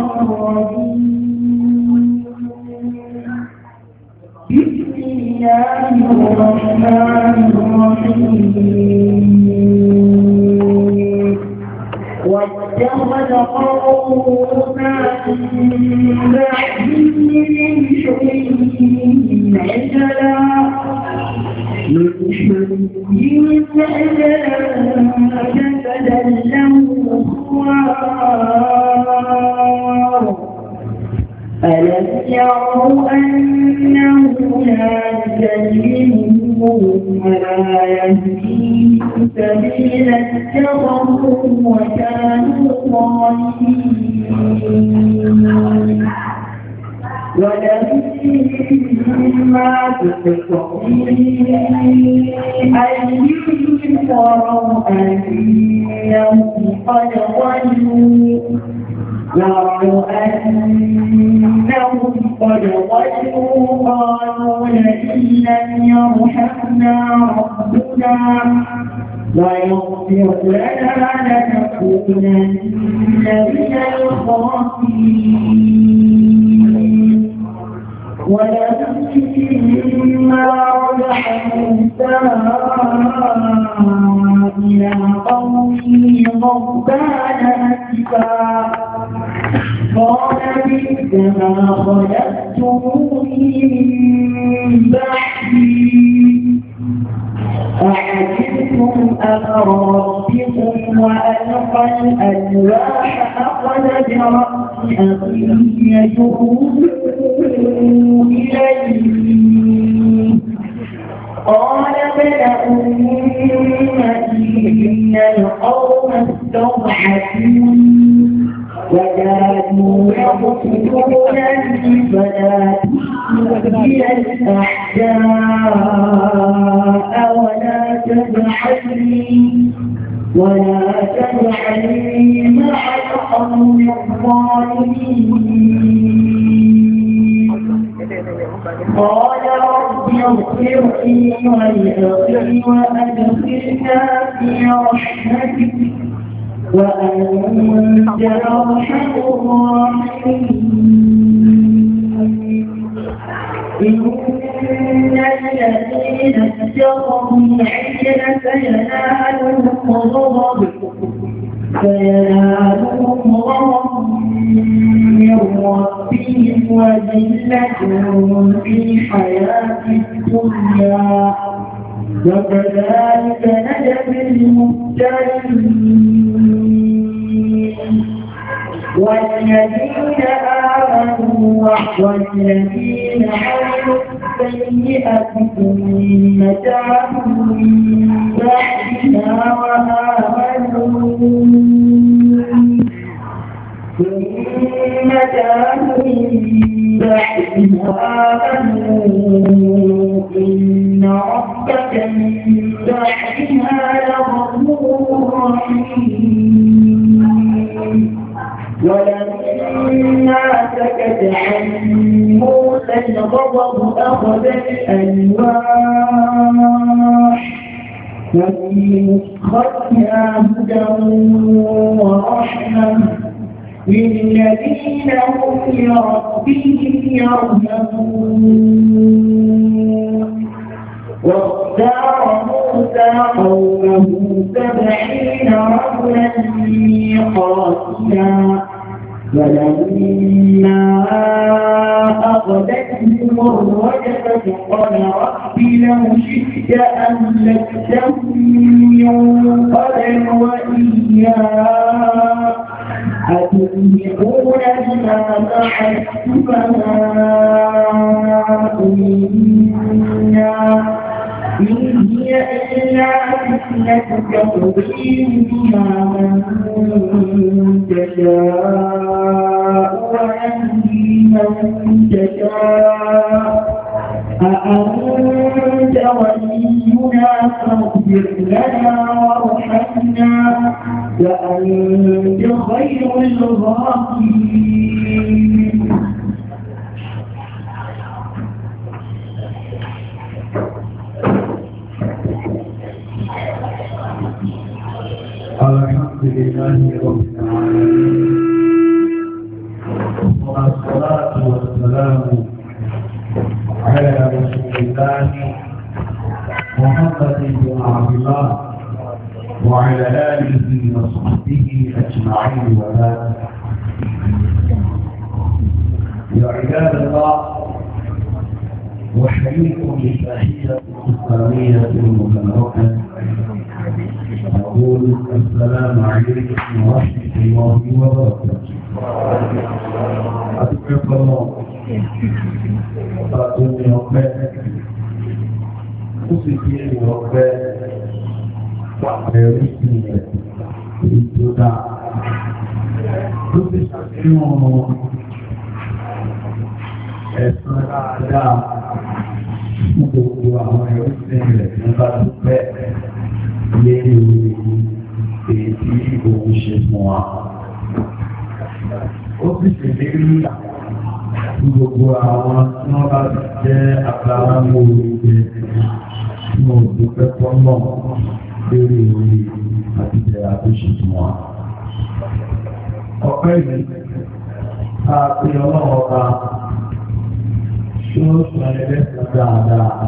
الرجيم. بسم الله الرحمن الرحيم. واتخذ قوم موسى من بعده من حليهم عجلا جسدا له خوار ألم يروا أنه لا يكلمهم ولا يهديهم سبيلا اتخذوه وكانوا ظالمين ولما تقطع أيديهم وروا أنهم قد ضلوا قالوا لئن لم يرحمنا ربنا ويغفر لنا لنكونن من الخاسرين. ولما رجع موسى إلى قومه غضبان أسفا قال بئس ما خلقتموني من بعدي أعجبتم أمر ربكم وألقى الألواح أخذ برأس أخيه يجره إليه قال ابن إن القوم استضعفوني وكانوا يقتلونني فلا تؤذي الأحداء ولا تجعلني مع القوم الظالمين. قال رب اغفر لي ولأخي وأدخلنا في رحمتك وأنت أرحم الراحمين. إن الذين اتقوا العجل سينالهم غضب من ربهم وذلة في الحياة الدنيا وكذلك نجزي المفترين. والذين آمنوا والذين عملوا السيئات ثم تابوا من بعدها وآمنوا إن ربك من بعدها لغفور رحيم. ولما سكت عن موسى الغضب أخذ الألواح وفي نسختها هدى ورحمة للذين هم لربهم يرهبون. واختار موسى قومه 70 رجلا ميقاتنا فلما أخذتهم الرجفة قال رب لو شئت أهلكتهم من قبل وإياي أتهلكون بما فعل السفهاء منا إن هي إلا فتنتك تضل بها من تشاء ويهدي من تشاء أأنت ولينا فاغفر لنا وارحمنا وأنت خير الغافرين. الحمد لله رب العالمين والسلام على رسول الله محمد بن عبد الله وعلى آله وصحبه أجمعين وبعد. يا عباد الله، أحييكم بتحية إسلامية مباركة. أقول السلام عليكم ورحمة الله وبركاته. أتقبل الله أتوني أقبل أسكي أقبل وأرسني إتدع أسكيهم ẹ̀sùn dáadáa fún gbogbo àwọn ẹ̀rọ̀sìn rẹ̀ nípa dúpẹ́ lérí èyí tí òun ṣe fún wa. Ó sì ṣèlérí fún gbogbo àwọn tí wọ́n bá ti jẹ́ àgbàláwò oríire tí wọ́n dúpẹ́ pọ́nmọ́ lérí orí àti ìjẹ̀rà tó ṣe fún wa. Ọpẹ́ yìí a pe ọlọ́wọ́ ọba tí ó sọ̀rọ̀ lẹ́sẹ̀ dáadáa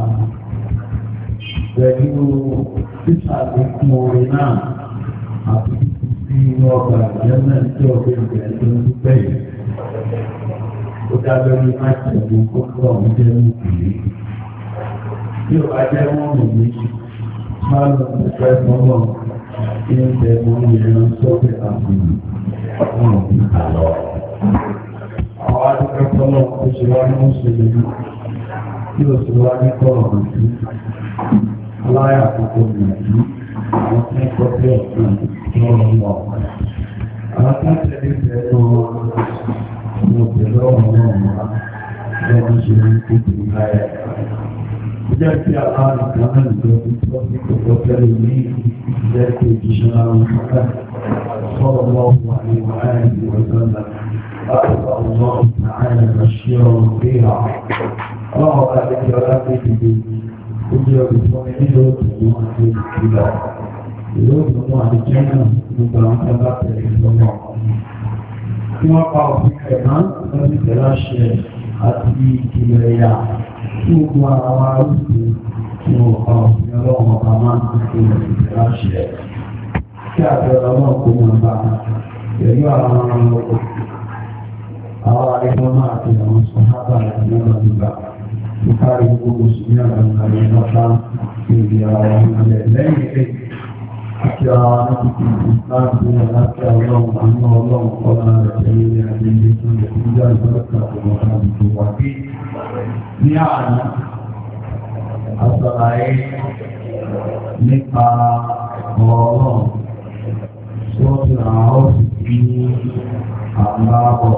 pẹ̀lú sísàlékún orin náà àti sí inú ọgbà ìjẹ́mẹ̀ tí ọ̀gbẹ́ ìgbẹ́ tó ń dúpẹ́ yìí. Ó dábẹ́ ní májèlú kókó ọ̀hún jẹ́ nìkìlì. Bí ó bá jẹ́ wọ́n mú mi, máa lọ sí pẹ́ mọ́mọ́ kí ń bẹ mọ́ ìran sọ́kẹ̀ àfihàn ọ̀hún òbí àlọ́. Àwọn adúgbò tọ́lọ̀ tó ṣe wá ní mùsùlùmí tí ó ṣe wá ní kọ̀rọ̀ sí aláyà àkókò nìyí àwọn tí ń kọ́ sí ọ̀sán lọ́rọ̀ lọ. Àwọn tí ń tẹ̀lé pẹ̀lú ọmọ pẹ̀lú ọmọ náà lọ́wọ́ ṣe ní kókò láyà. Ó jẹ́ kí aláàrùn kan náà lọ sí tọ́ sí kòkó tẹ́lẹ̀ ní ìjẹ́ kí òjíṣẹ́ àwọn ọmọdé sọ̀rọ̀ lọ́wọ́ àríwá àìyí ọ̀sán أرضى الله تعالى بشيرا ونذيرا. الله قال لك يا ربي تجي وجه بسمه يوم الله كذا يوم الله الجنة مبارك الله الله. كما قال في القرآن الذي تلاش أتي كبريا ثم أوارث ثم قال يا الله كمان تلاش كذا الله كمان بعد يا الله àwọn àríwọ́nà àti àwọn sọ̀hábà àti ọmọ ìgbà tó kárí gbogbo sí àwọn àríwọ́nà ìrìn àwọn ilẹ̀ lẹ́yìn ilé àti àwọn anábìkì láti wọn láti ọlọ́run àwọn ọlọ́run ọlá rẹ̀ tẹ̀lé ní àgbègbè tó lè fún ìjà ìgbàlódé àwọn àbùkù wà bí ní àná àṣàlàyé nípa ọlọ́run tó ti àwọn òsì ní àbábọ̀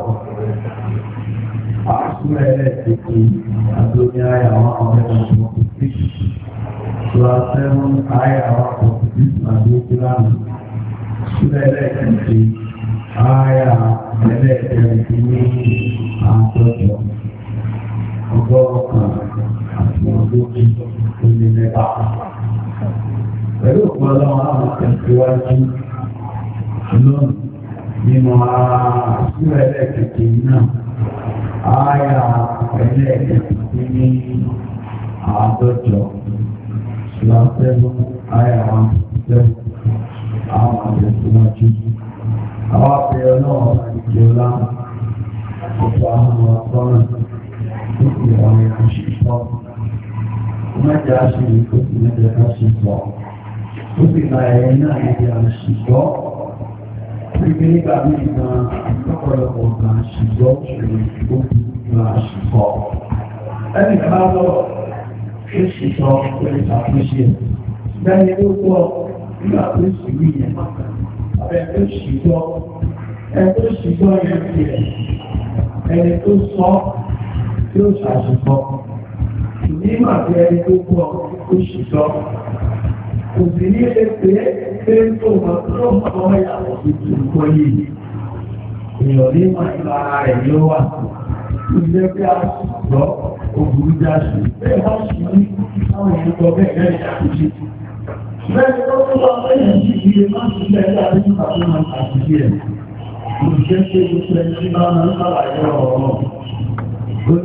Àṣúrẹ́ ẹlẹ́ẹ̀kẹ́kẹ́ àdóní àyàwó àwọn ọmọ ìpínlẹ̀ Ṣùgbọ́n àyàwó ọ̀pọ̀lọpọ̀ àdókíláàmù. Ṣúrẹ́ ẹlẹ́ẹ̀kẹ́kẹ́ àyà ẹlẹ́ẹ̀kẹ́kẹ́ ní àjọjọ ọgọ́rùn-ún àti ọgọ́rùn-ún ó lé mẹ́fà. Pẹ̀lú ọ̀pọ̀lọpọ̀ àwọn akẹ́kọ̀ọ́ lónìí nínú àṣúrẹ́ ẹlẹ́ẹ̀kẹ́kẹ́ náà. Aya ẹlẹ́ẹ̀kẹ́kẹ́ ní àádọ́jọ ṣùgbọ́n aya wọn tẹ́lú àwọn àjẹ́síwájú. Àwọn apẹ̀rẹ̀ náà àti ọlá ọ̀pọ̀ àwọn ọ̀pọ̀rọ̀ tó fi àwọn ìrìnṣìṣọ́. Mẹ́jẹ́ aṣèlú tó fi mẹ́jẹ́ aṣìṣọ́. Ó sì na ẹ̀yẹ náà níbi àṣìṣọ́. Porque nígbà bí ìgbà lọ́pọ̀lọpọ̀ ọ̀gá ṣìgbọ́ ṣòro ó fi ìgbà ṣìgbọ́. Ẹni kan bá lọ ṣe ṣìṣọ́ pẹ̀lú ṣàtúnṣe. Bẹ́ẹ̀ni ó gbọ́ nígbà tó ṣì rí yẹn. Abẹ́ tó ṣìgbọ́. Ẹni tó ṣìgbọ́ yẹn ti ẹ̀. Ẹni tó sọ tí ó ṣàṣìgbọ́. Nígbà tí ẹni tó gbọ́ ó ṣìgbọ́. Kò sí ní ilé pé tó mọ̀ tó mọ̀ ìyàwó ìtùkọ́ yìí. Èèyàn ní mọ̀ ìlara rẹ̀ ni ó wà. Ilé bí a lọ ògùrú jáṣù. Bẹ́ẹ̀ bá ṣì ní àwọn èèyàn tó bẹ́ẹ̀ bẹ́ẹ̀ ṣàkóṣe. Bẹ́ẹ̀ tó tó lọ bẹ́ẹ̀ sí ilé máa ń ṣiṣẹ́ ẹgbẹ́ àti ìpàdé máa ń ṣàkóṣe rẹ̀. Olùṣẹ́ ṣe gbogbo ẹni tí máa ń sàlàyé ọ̀rọ̀. Ó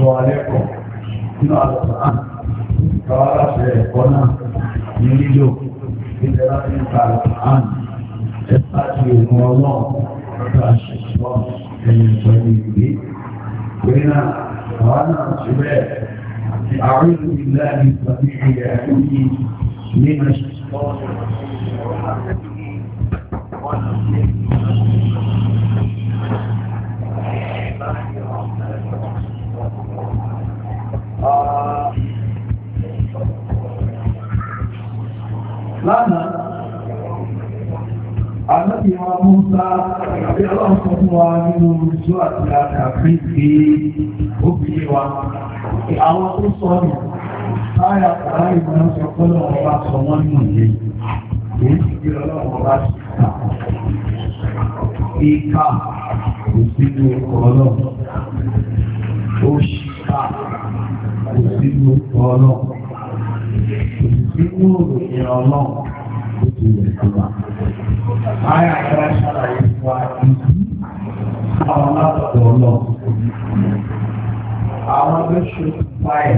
kọ́ alẹ́kọ̀ọ́ nínú àlọ́sàn káwá láti ẹ̀kọ́ náà ní lílò ilẹ̀ láti ń ta àlọ́sàn ẹ̀ka ti ògùn ọlọ́run lọ́dọ̀ àṣẹṣọ́ ẹ̀yìn pẹ̀lú ìgbé. Torí náà, àwa náà ṣe bẹ́ẹ̀ àti àárín ìlú àti ìpàdé ìyá ẹ̀kúnyí ní àṣẹṣọ́ lánàá ànábì wa Mùsá àbí ọlọ́run sọ fún wa nínú ìṣó àti àkàfin pé ó fi yé wa àwọn tó sọ ní táyà kàrá ìgbọ́n sọ pọ́lọ̀ ọba sọ wọ́n nínú ìyẹn èyí ti gbé ọlọ́run ọba sí ìka kò sínú ọkọ̀ ọlọ́run ó ṣíkà kò sínú ọkọ̀ ọlọ́run kò sínú òròyìn ọlọ́run ó ti rẹ̀ tó wà. Ayé àkàrà ṣàlàyé fún wa ìdí àwọn látọ̀dọ̀ ọlọ́run. Àwọn tó ṣe fáyẹ̀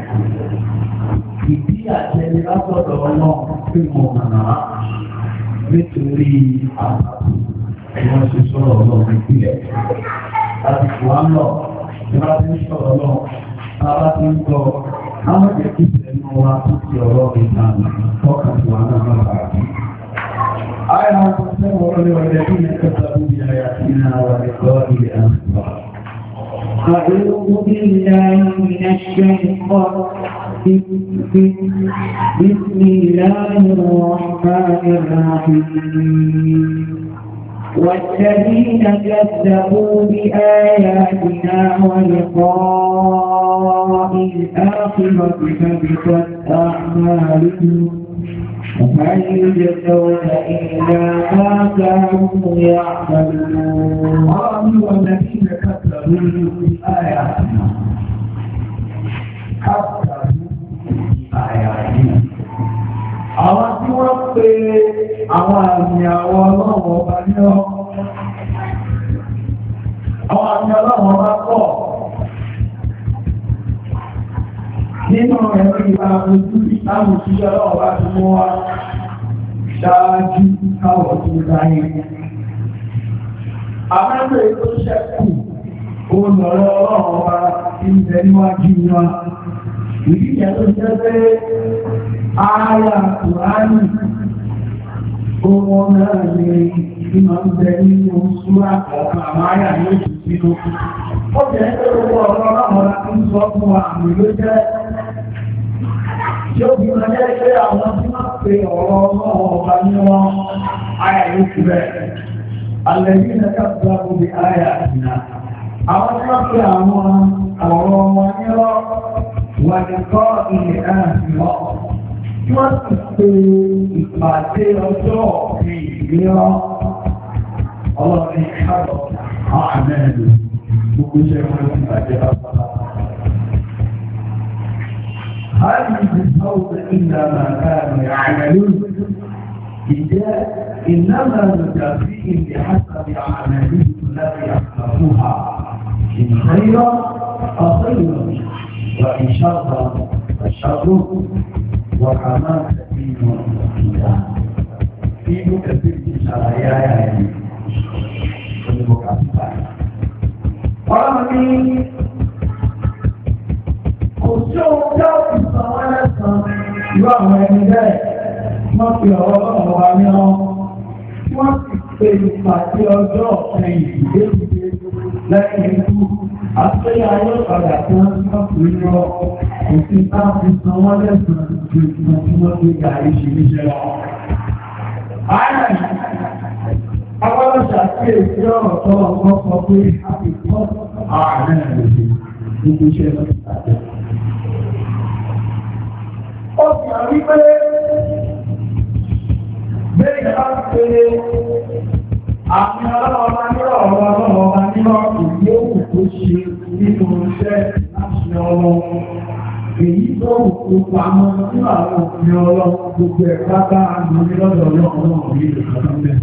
ìdí àtẹni látọ̀dọ̀ ọlọ́run pé mo mọ̀nà nítorí àbábọ̀ wọ́n ṣe sọ̀rọ̀ ọlọ́run ìpìlẹ̀. Láti fò á lọ, tí wọ́n ti ń sọ̀rọ̀ ọlọ́run, tá a bá ti ń gbọ́, àwọn jẹ́ kí ìṣẹ̀lẹ̀ wa tó ti ọ̀rọ̀ ìlànà tọ́kàn tí wọ́n náà máa bàá bí. آية متصورة والذين كفروا بآياتنا ولقاء الآخرة. أعوذ بالله من الشيطان بسم الله الرحمن الرحيم والذين كذبوا بآياتنا ولقاء الآخرة حبطت أعمالهم وهل يجزون إلا ما كانوا يعملون. قالوا والذين كذبوا بآياتنا àwọn tí wọ́n pe àwọn àmì àwọn ọlọ́run ọba ní ọ́ àwọn àmì ọlọ́run ọba pọ̀ nínú ẹ̀rí ìwà ojú ìtàmù tí ọlọ́run bá ti mú wá ṣáájú káwọ̀ tó dáyé. Àmẹ́gbẹ̀ tó ṣẹ́kù ó lọ́rọ̀ ọlọ́run ọba tí ń bẹ níwájú wa. Ìdíjẹ́ tó jẹ́ pé ààyà Kùránì ohun náà ni ìmọ̀ ń bẹ nínú súrà ọ̀kan àmáyà ní oṣù sínú. Ó jẹ́ pé gbogbo ọ̀rọ̀ ọlọ́run láti ń sọ fún wa àmì ló jẹ́. Yóò bí wọn jẹ́ pé àwọn tí wọ́n pe ọ̀rọ̀ ọlọ́run ọba ní wọn àyà ló ti bẹ̀. Àlẹ́bí ní káàkiri àbúgbé àyà ìná. Àwọn tí wọ́n pe àwọn ọ̀rọ̀ wọn ní ọ́ wà ní kọ́ ilẹ̀ ààrùn ọ̀. Tí wọ́n sì pe ìpàdé ọjọ́ ìgbéyàn ọlọ́rin káàkiri àwọn àmẹ́rin gbogbo iṣẹ́ wọn ti bàjẹ́ lápapọ̀. هل يجزون إلا ما كانوا يعملون إنما نجازيهم بحسب أعمالهم التي يخلقوها إن خيرا فخيرا وإن شرا فشر وكما تدين وإذا في مكتب شرايا kò sí ohun tí ó fi san wọ́n lẹ́sàn irú àwọn ẹni bẹ́ẹ̀ wọ́n fi ọ̀rọ̀ ọlọ́run wa ní ọ́ wọ́n sì pe ìpàdé ọjọ́ ọ̀sẹ̀yìn ìgbésíde lẹ́yìn ikú àtúnyà yóò padà tí wọ́n ti wọ́n fi rọ òfin tá a fi san wọ́n lẹ́sàn ju ìgbà tí wọ́n gbé gàrí ṣe níṣẹ́ lọ. Ààrẹ agbọ́dọ̀ ṣàkíyèsí ọ̀rọ̀ tó ọgbọ́n sọ pé a ti kọ́ ààrẹ rẹ̀ gbogbo iṣẹ́ lọ sí àjẹ́. Ó fi hàn wípé bẹ́ẹ̀ bá pe àmì ọlọ́ọ̀bá nírọ̀ ọlọ́ọ̀bá nírọ̀ ìdí òkú tó ṣe nínú iṣẹ́ láti ọlọ́run. Èyí tó òkú pamọ́ nínú àwọn òfin ọlọ́run gbogbo ẹ̀ pátá àmì lọ́dọ̀ ọlọ́run náà ní ìlú ìsọ́lẹ̀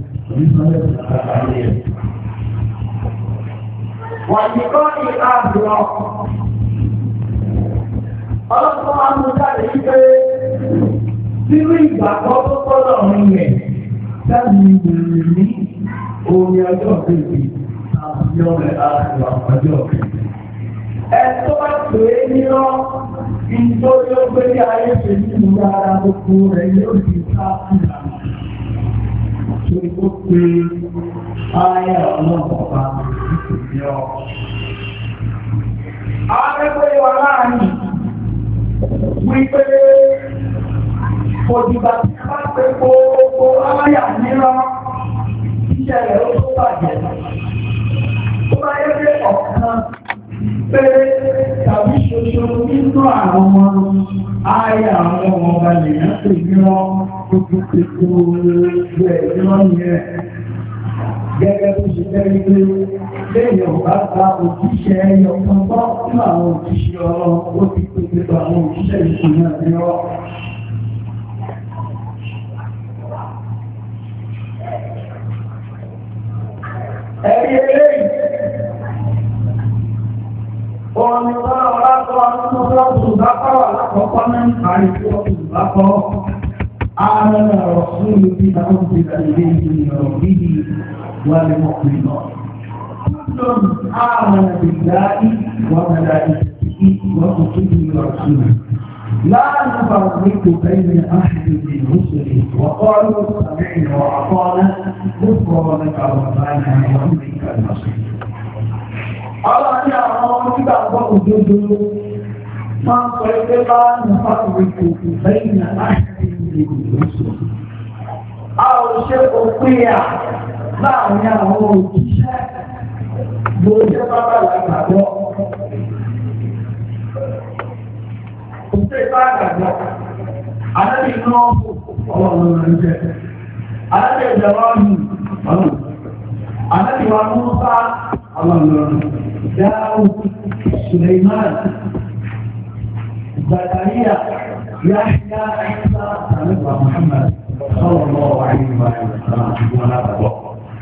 ìsọ́lẹ̀. Wà ní kọ́ ní àbúrò ọlọ́pàá máa mú jáde wípé nínú ìgbàgbọ́ tó tọ́lọ̀ rìn rẹ̀ sáàbì ìgbèrè ní orí ọjọ́ kejì àti ọ̀rẹ́ àti ọjọ́ kejì. Ẹ tó bá pè é nírọ́ nítorí ó gbé ní ayé ṣe nínú ara gbogbo rẹ̀ yóò di káàkiri. Torí ó pe ayé ọlọ́pàá ní ọ. Àwọn akẹ́kọ̀ọ́ ìwà láàárín wípé òdìgbà tí a bá pè gbogbo aláyà mìíràn ìṣẹ̀lẹ̀ ó tó bàjẹ́. Tó bá yẹ pé ọ̀kan pé tàbí ṣoṣo nínú àwọn ayà àwọn ọmọ ọba lèyàn pè mìíràn gbogbo pèsè ìrọ̀ yẹn. Gẹ́gẹ́ bó ṣe jẹ́ wípé lẹ́yìn ọ̀gá ta òjíṣẹ́ ẹyọ kan bọ́ nínú àwọn òjíṣẹ́ ọlọ́run ó ti pèsè pẹ̀lú àwọn òjíṣẹ́ ìṣúná mìíràn. Ẹ̀rí eléyìí, ọ̀nà ìwọ̀n ọ̀làtọ̀ nínú ọlọ́pùn ìbákọ́rọ̀ alákọ̀ọ́kọ́ náà ń parí sí ọ̀pùn ìbákọ́rọ̀. آمن الرسول بما أنزل إليه من ربه والمؤمنون كل آمن بالله وملائكته وكتبه ورسوله لا نفرق بين أحد من رسله وقالوا سمعنا وأطعنا غفرانك ربنا وإليك المصير. الله يعلم كتاب وجوده ما قلت لا نفرق بين أحد a ò ṣe òpínyà láàrin àwọn òjíṣẹ́ lóòjẹ́ bábá lágbàgbọ́ òṣèré bá gbàgbọ́ alábì náà ọlọ́run rẹ̀ jẹ́ alábì ìjọba ọ̀hún ọlọ́run alábì wa Mùsá ọlọ́run Dáúdù Sùlẹ̀mánù Zakariya Yahya Isa Àlẹ́gbà Muhammad sallallahu alaihi wa sallam wọn lábàbọ̀.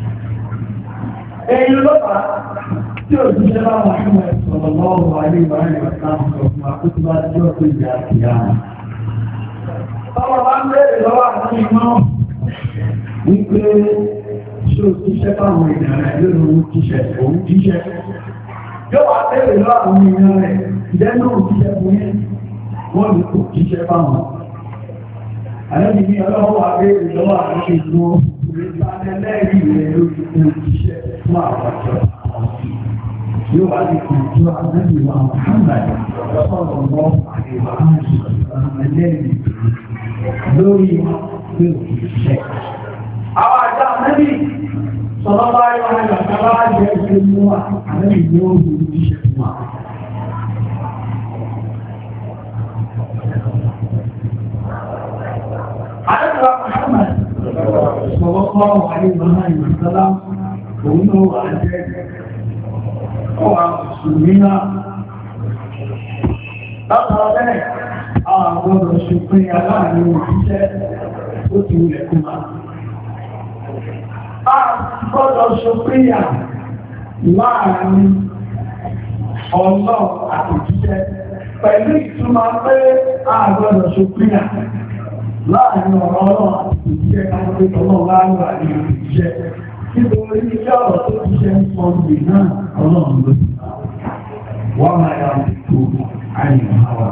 Èyí ló bá tí ó ti ṣe bá Muhammad sallallahu alaihi wa sallam sọ fún akútúbá tí ó tó ìjà ìyá. Tọ́wọ́ bá ń bèèrè lọ́wọ́ àwọn ìmọ̀ wípé ṣé ó ti ṣe fáwọn ènìyàn rẹ̀ lórí òun jíṣẹ́. Yóò wá bèèrè lọ́wọ́ àwọn ènìyàn rẹ̀ ìdẹ́nu òun jíṣẹ́ fún yẹn. Wọ́n lè kò jíṣẹ́ báwọn. Àlẹ́bí ní ọlọ́wọ́ abẹ́rẹ́ lọ́wọ́ àwọn ìlú ìrìnlẹ́rì rẹ̀ lórí òjíṣẹ́ fún àwọn ọjọ́ àwọn yóò wá ní ìjọ àlẹ́bí wa Muhammad sọ̀rọ̀ mọ́ àríwá àlẹ́bí lórí pé òjíṣẹ́. Àwọn àjọ àlẹ́bí sọ̀rọ̀ báyìí wọn àjọ àtàwọn àjẹ́ ìṣẹ́ mú àlẹ́bí yóò rí òjíṣẹ́ fún wa. Àdẹ́kọ̀ọ́ Muhammad sallallahu alaihi wa sallam òun ló wà jẹ́ ọwà Mùsùlùmí náà. Látara bẹ́ẹ̀, àwọn àgbọ̀dọ̀ ṣùgbọ́n aláàrin òjíṣẹ́ ó ti wulẹ̀ kú máa. A gbọ́dọ̀ ṣùgbọ́n láàrin Ọlọ́run àti òjíṣẹ́ pẹ̀lú ìtumọ̀ pé a gbọ́dọ̀ ṣùgbọ́n láàrin ọ̀rọ̀ ọlọ́run àti ìjíṣẹ́ káàkiri ọlọ́run láàrin àti ìjíṣẹ́ nítorí iṣẹ́ ọ̀rọ̀ tó jíṣẹ́ ń sọ ìgbè náà ọlọ́run ló ti bá wọ́n máa yà ń tó àyìn àwà.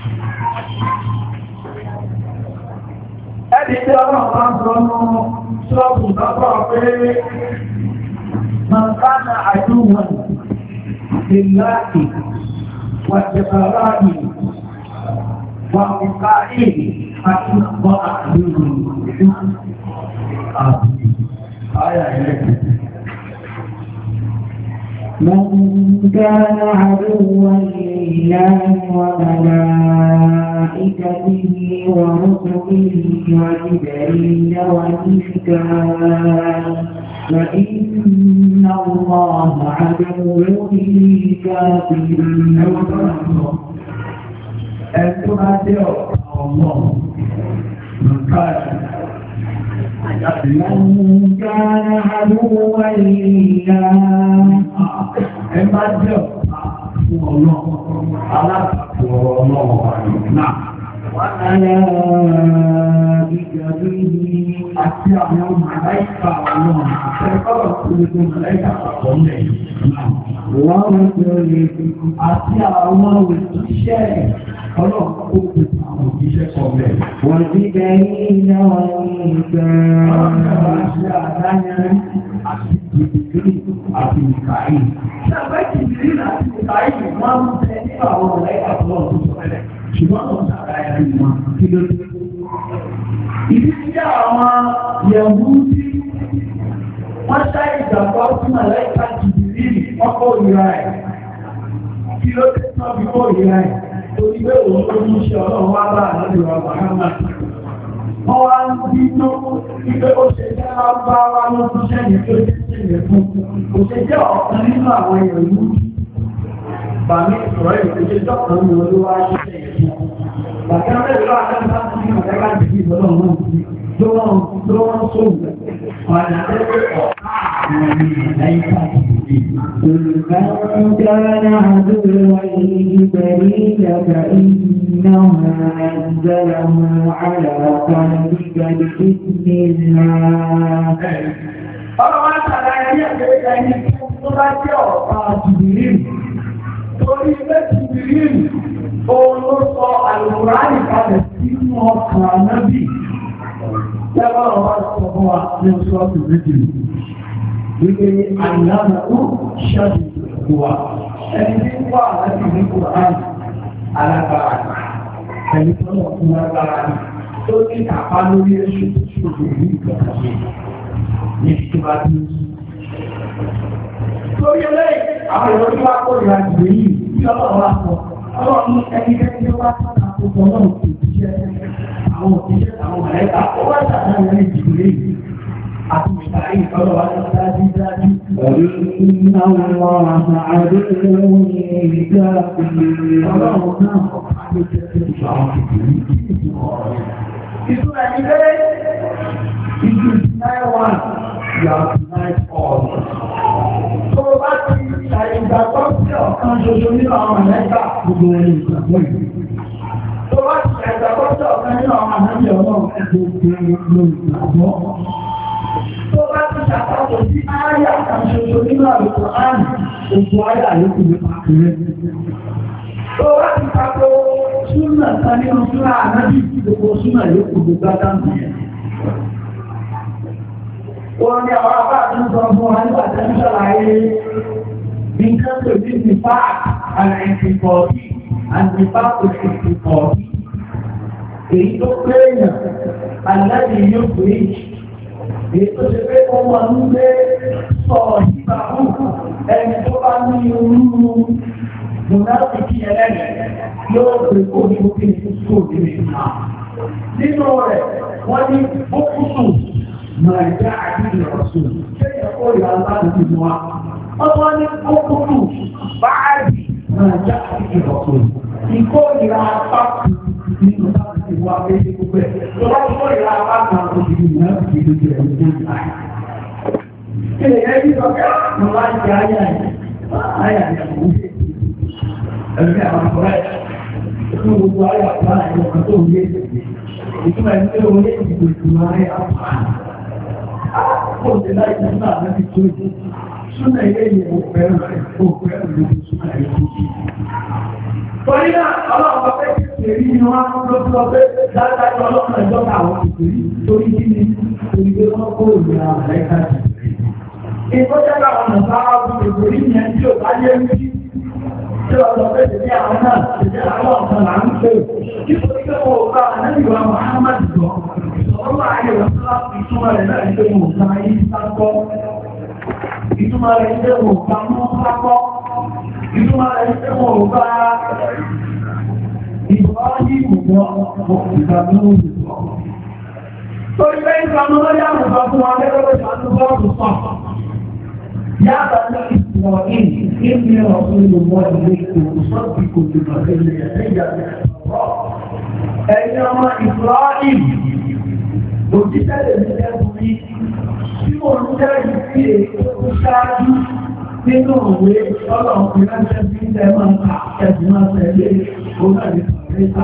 Ẹni tí ọlọ́run bá ń sọ nú ṣọ́ọ̀bù lọ́pọ̀ pé mọ̀nkánà àdúgbò ìláàkì wàjẹ̀bàráàmì wà ọ̀káì àti ọ̀pọ̀ àdúgbò àti àyà ẹlẹ́gbẹ̀ẹ́. من كان عدوا لله وملائكته ورسله وجبريل وميكال فإن الله عدو للكافرين. Ẹ̀tọ́ bá jẹ́ ọ̀pọ̀ من كان عدوا لله ẹ bá jẹ́ fún ọlọ́run alábàápọ̀ ọlọ́run wà náà. Àti àwọn màláìkà ọlọ́run àtẹ́kọ̀ọ́ tó lè gbé màláìkà àpapọ̀ lẹ́yìn náà. Wọ́n ń bẹ̀rẹ̀ àti àwọn òṣìṣẹ́ ọlọ́run tó gbé àwọn òṣìṣẹ́ kọ̀ bẹ́ẹ̀. Wọ́n ti bẹ̀rẹ̀ iná wọn ní ìgbà. Ọlọ́run àti àdáyẹrí àti ìdìbìrì àti ìkàrí. Ṣàbẹ́ ìdìbìrì àti ìkàrí wọ́n ń bẹ nínú àwọn màláìkà ọlọ́run tó sọ bẹ́ẹ̀. Ṣùgbọ́n àwọn àdáyẹrí wọn kí ló dé? Ìdí tí àwọn yẹ̀wú tí wọ́n ṣá ìgbàgbọ́ sí màláìkà jìbìrì wọ́n kó ìra ẹ̀. Kí ló dé tán fi kó ìra ẹ̀? Torí pé òun ló ń ṣe ọlọ́run wá bá àlọ́dúnrún Màhámà. Wọ́n wá ń bínú wípé ó ṣe jẹ́ máa bá wá ló fi ṣẹ́yìn tó ṣe ṣẹlẹ̀ fún. Kò ṣe jẹ́ ọ̀kan nínú àwọn yẹ̀wú. Bàmí ìsọ̀rọ̀ ìṣèjọ́ kan ní olúwa ṣe ṣẹlẹ̀ fún. Bàtà mẹ́rin lọ́wọ́ àtàkùn láti ní ọ̀gá ìdíjì ìbọ̀lọ́ náà sí lọ́wọ́n sóògùn. Ọ̀nà tẹ́lẹ̀ ọ̀ká àwọn ìlàíkà ìdíjì. من كان عدوا لجبريل فإنه نزله على قلبك بإذن الله. Ọlọ́wọ́ àtàlàyé ẹgbẹ̀rẹ̀ ẹni tó bá jẹ́ ọ̀pá jìbìrì. Torí ilé jìbìrì òun ló sọ àlùkùránì kalẹ̀ sínú ọkàn ànábì. Tẹ́lá ọ̀rọ̀ sọ fún wa ní oṣù ọ̀sẹ̀ méjì. Wípé àìlànà ó ṣáàbì ìwà. Ẹni tí ń wà láti ní Kùránì alágbára. Ẹni tó lọ fún agbára ni. Tó ní kápá lórí èṣù ṣòro ní ìgbàgbọ́. Ní ìtura bí ó yí. Torí eléyìí, àwọn ìrọ̀lú wa kó ìrìnàjò yìí tí ọlọ́run wá sọ. Ọlọ́run ẹnikẹ́ni tó bá tọ́ta àkókò náà kò jíṣẹ́ àwọn òṣìṣẹ́ àwọn mọ̀lẹ́ta ó wá ṣàdáyé ní ìdílé àti ìtàrí ìtọ́lọ̀ wá ní dájú dájú. وإن الله عدو للكافرين. Ọlọ́run náà ọ̀pá ló jẹ́ pé ìṣọ́ àwọn kékeré kí ìtumọ̀ ọ̀rọ̀ yẹn. Ìtura ilé ìjú 9-1 yàtọ̀ 9-4. Tó bá ti ṣàìgbàgbọ́ sí ọ̀kan ṣoṣo nínú àwọn mọ̀lẹ́ta gbogbo ẹni ìgbàgbọ́ ìlú. Tó bá ti ṣàìgbàgbọ́ sí ọ̀kan nínú àwọn ànábì ọlọ́run gbogbo ẹni ìgbàgbọ́. Tó bá ti ṣàkóso sí ááyà kan ṣoṣo nínú àlùkò áàmì, gbogbo ááyà yókù ní pàkúrẹ́. Tó bá ti ṣàkó súnà kan nínú súnà ànábì gbogbo súnà yókù gbogbo ádámù yẹn. Wọ́n ní àwọn àbá àti ń sọ fún wa nígbà tí ń ṣàlàyé nǹkan tó ní nípa àìsìnkọ̀ọ̀bí àti pápò ìsìnkọ̀ọ̀bí. Èyí tó pé èèyàn aláàbí yóò pé èyí tó ṣe pé ó wọ́n ń gbé sọ ìbáwù ẹni tó bá ní orúurú mùnáfíkì ẹlẹ́yìn yóò pè kó ní òkè ìsìnkú òkèèrè náà. Nínú rẹ̀, wọ́n ní bókùsù máa jẹ́ àdínì ọ̀sùn. Ṣé ìyàwó ìyá láti fi mú wa? Wọ́n ní bókùsù báàdì máa jẹ́ àdínì ọ̀sùn. Ìkórìíra apá nínú láti fi wá pé ní gbogbo ẹ̀. Tó bá ìkórìíra apá kan òbí náà fi lójú ẹ̀ ní ojú àyà. Kí lè yẹ kí sọ́kẹ́ mo máa ń jẹ àyà yìí? Àyà yẹn kò ń ṣe ẹ̀mí àwọn ọ̀rẹ́ fún gbogbo àyà kan àyà kan tó ń yé ìtumọ̀ ẹni pé orí ìdìbò ìtumọ̀ ayé àpáà. Kò sí láì fún náà láti tó ìdí. Súnà ilé yìí ó fẹ́ràn rẹ̀ ó fẹ́ràn lórí súnà ilé tó kí. Torí náà, ọlọ́run ọ̀pẹ́ ìpèrí ni wọ́n á lọ sí ọpẹ́ dáadáa ọlọ́run ẹjọ́ àwọn ìpèrí torí kí ni torí pé wọ́n kó ìrìnà àlẹ́ká jù. Ìkọ́jẹ́ káwọn ọ̀nà sára fún ìpèrí yẹn tí ò bá yé ń kí. Tí ọ̀dọ̀ pé tèmi àwọn náà tèmi àwọn ọ̀kan là ń pè. Nítorí pé mo bá ànábìwá Muhammad gbọ́. Ọlọ́run ayé wọn tó láti ìtumọ̀ rẹ̀ náà ní pé mo ká ayé sákọ́. Ìtumọ̀ rẹ̀ ní pé mo ká mọ́ sákọ́. Ìtumọ̀ rẹ̀ ní pé mo bá ìbáyé ìmọ̀ ìgbàgbọ́ òṣùpọ̀. Torí pé ìgbàgbọ́ lọ́yà àmùsọ̀ fún wa lẹ́gbẹ̀ẹ́ ìṣàtúbọ̀ òṣùpọ̀. Yàtọ̀ ní إسرائيل إني رسول الله إليكم أصدق بما بين يدي أيما إسرائيل òjíṣẹ́ lè ní ẹ̀bùn ní tí mo ń jẹ́ ìpí èkó ṣáájú nínú òwe ọlọ́run fi ránṣẹ́ sí ilẹ̀ máa ń ta ẹ̀sùn máa tẹ̀lé onáàlẹ́ kọ̀ọ̀rẹ́ta.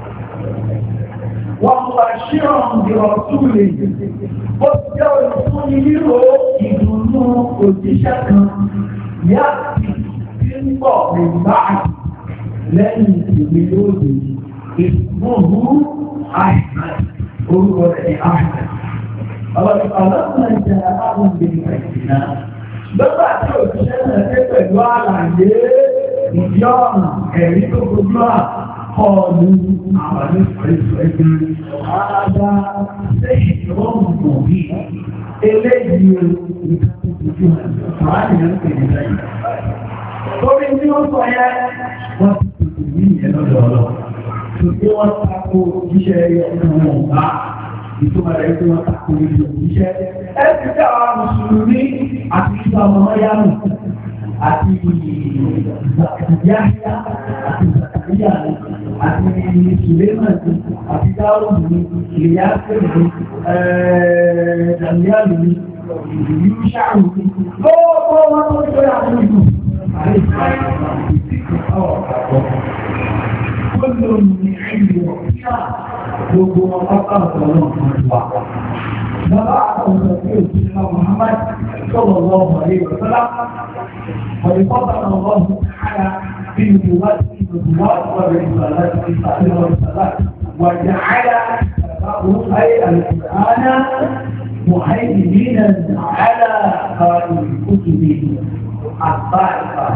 Wọ́n wá ṣírọ̀ di ọ̀tún lè ó jẹ́ olùfúnni nírò ìdùnnú òjíṣẹ́ kan yá sí tí ń bọ̀ nígbà lẹ́yìn ìwé lóde ìfúnnú àìsàn orúkọ rẹ̀ ní àìsàn. Ọlọ́run ìjẹ́ àwọn ìgbìmọ̀ ìsìnà. Lọ́gbà tí òṣìṣẹ́ náà dé pẹ̀lú àlàyé ìdí ọ̀nà ẹ̀rí tó gbogbo àkọọ̀lù àwọn ìfẹ̀ẹ́fẹ́ àádá lẹ́yìn ìrọ̀rùn òbí eléyìí ìtàkùnkùn àárín ẹ̀kẹ́ ìlẹ́yìn. Torí tí ó sọ yẹ wọ́n ti tètè ní ìyẹn lọ́dọ̀ ọlọ́. Tòkí wọ́n tako iṣẹ́ ọmọ ọ̀gá ìtumọ̀ rẹ̀ tí wọ́n tako ìlú iṣẹ́. Ẹ ti tẹ́ àwọn Mùsùlùmí àti ìgbà ọmọ Yámù àti Yáyá àti Zakariya àti Sùlẹ́màtì àti Dáúdù Ìyáṣẹ́lẹ̀ Dàmíàlì Yúṣàrù lọ́wọ́ wọn tó ṣe àwọn ìlú Gbogbo ní ìlú ọ̀píà gbogbo ọpá ọ̀pọ̀lọ́ wà. Bàbá àkọsọ̀ tí ó ti ṣe Muhammad sallallahu alaihi wa sallam. Ọ̀rẹ́kọ́ta Allah ta'ala bí ìwádìí ìwádìí والرسالات والرسالات وجعل أي القرآن مهيمنا على الكتب الطائفة.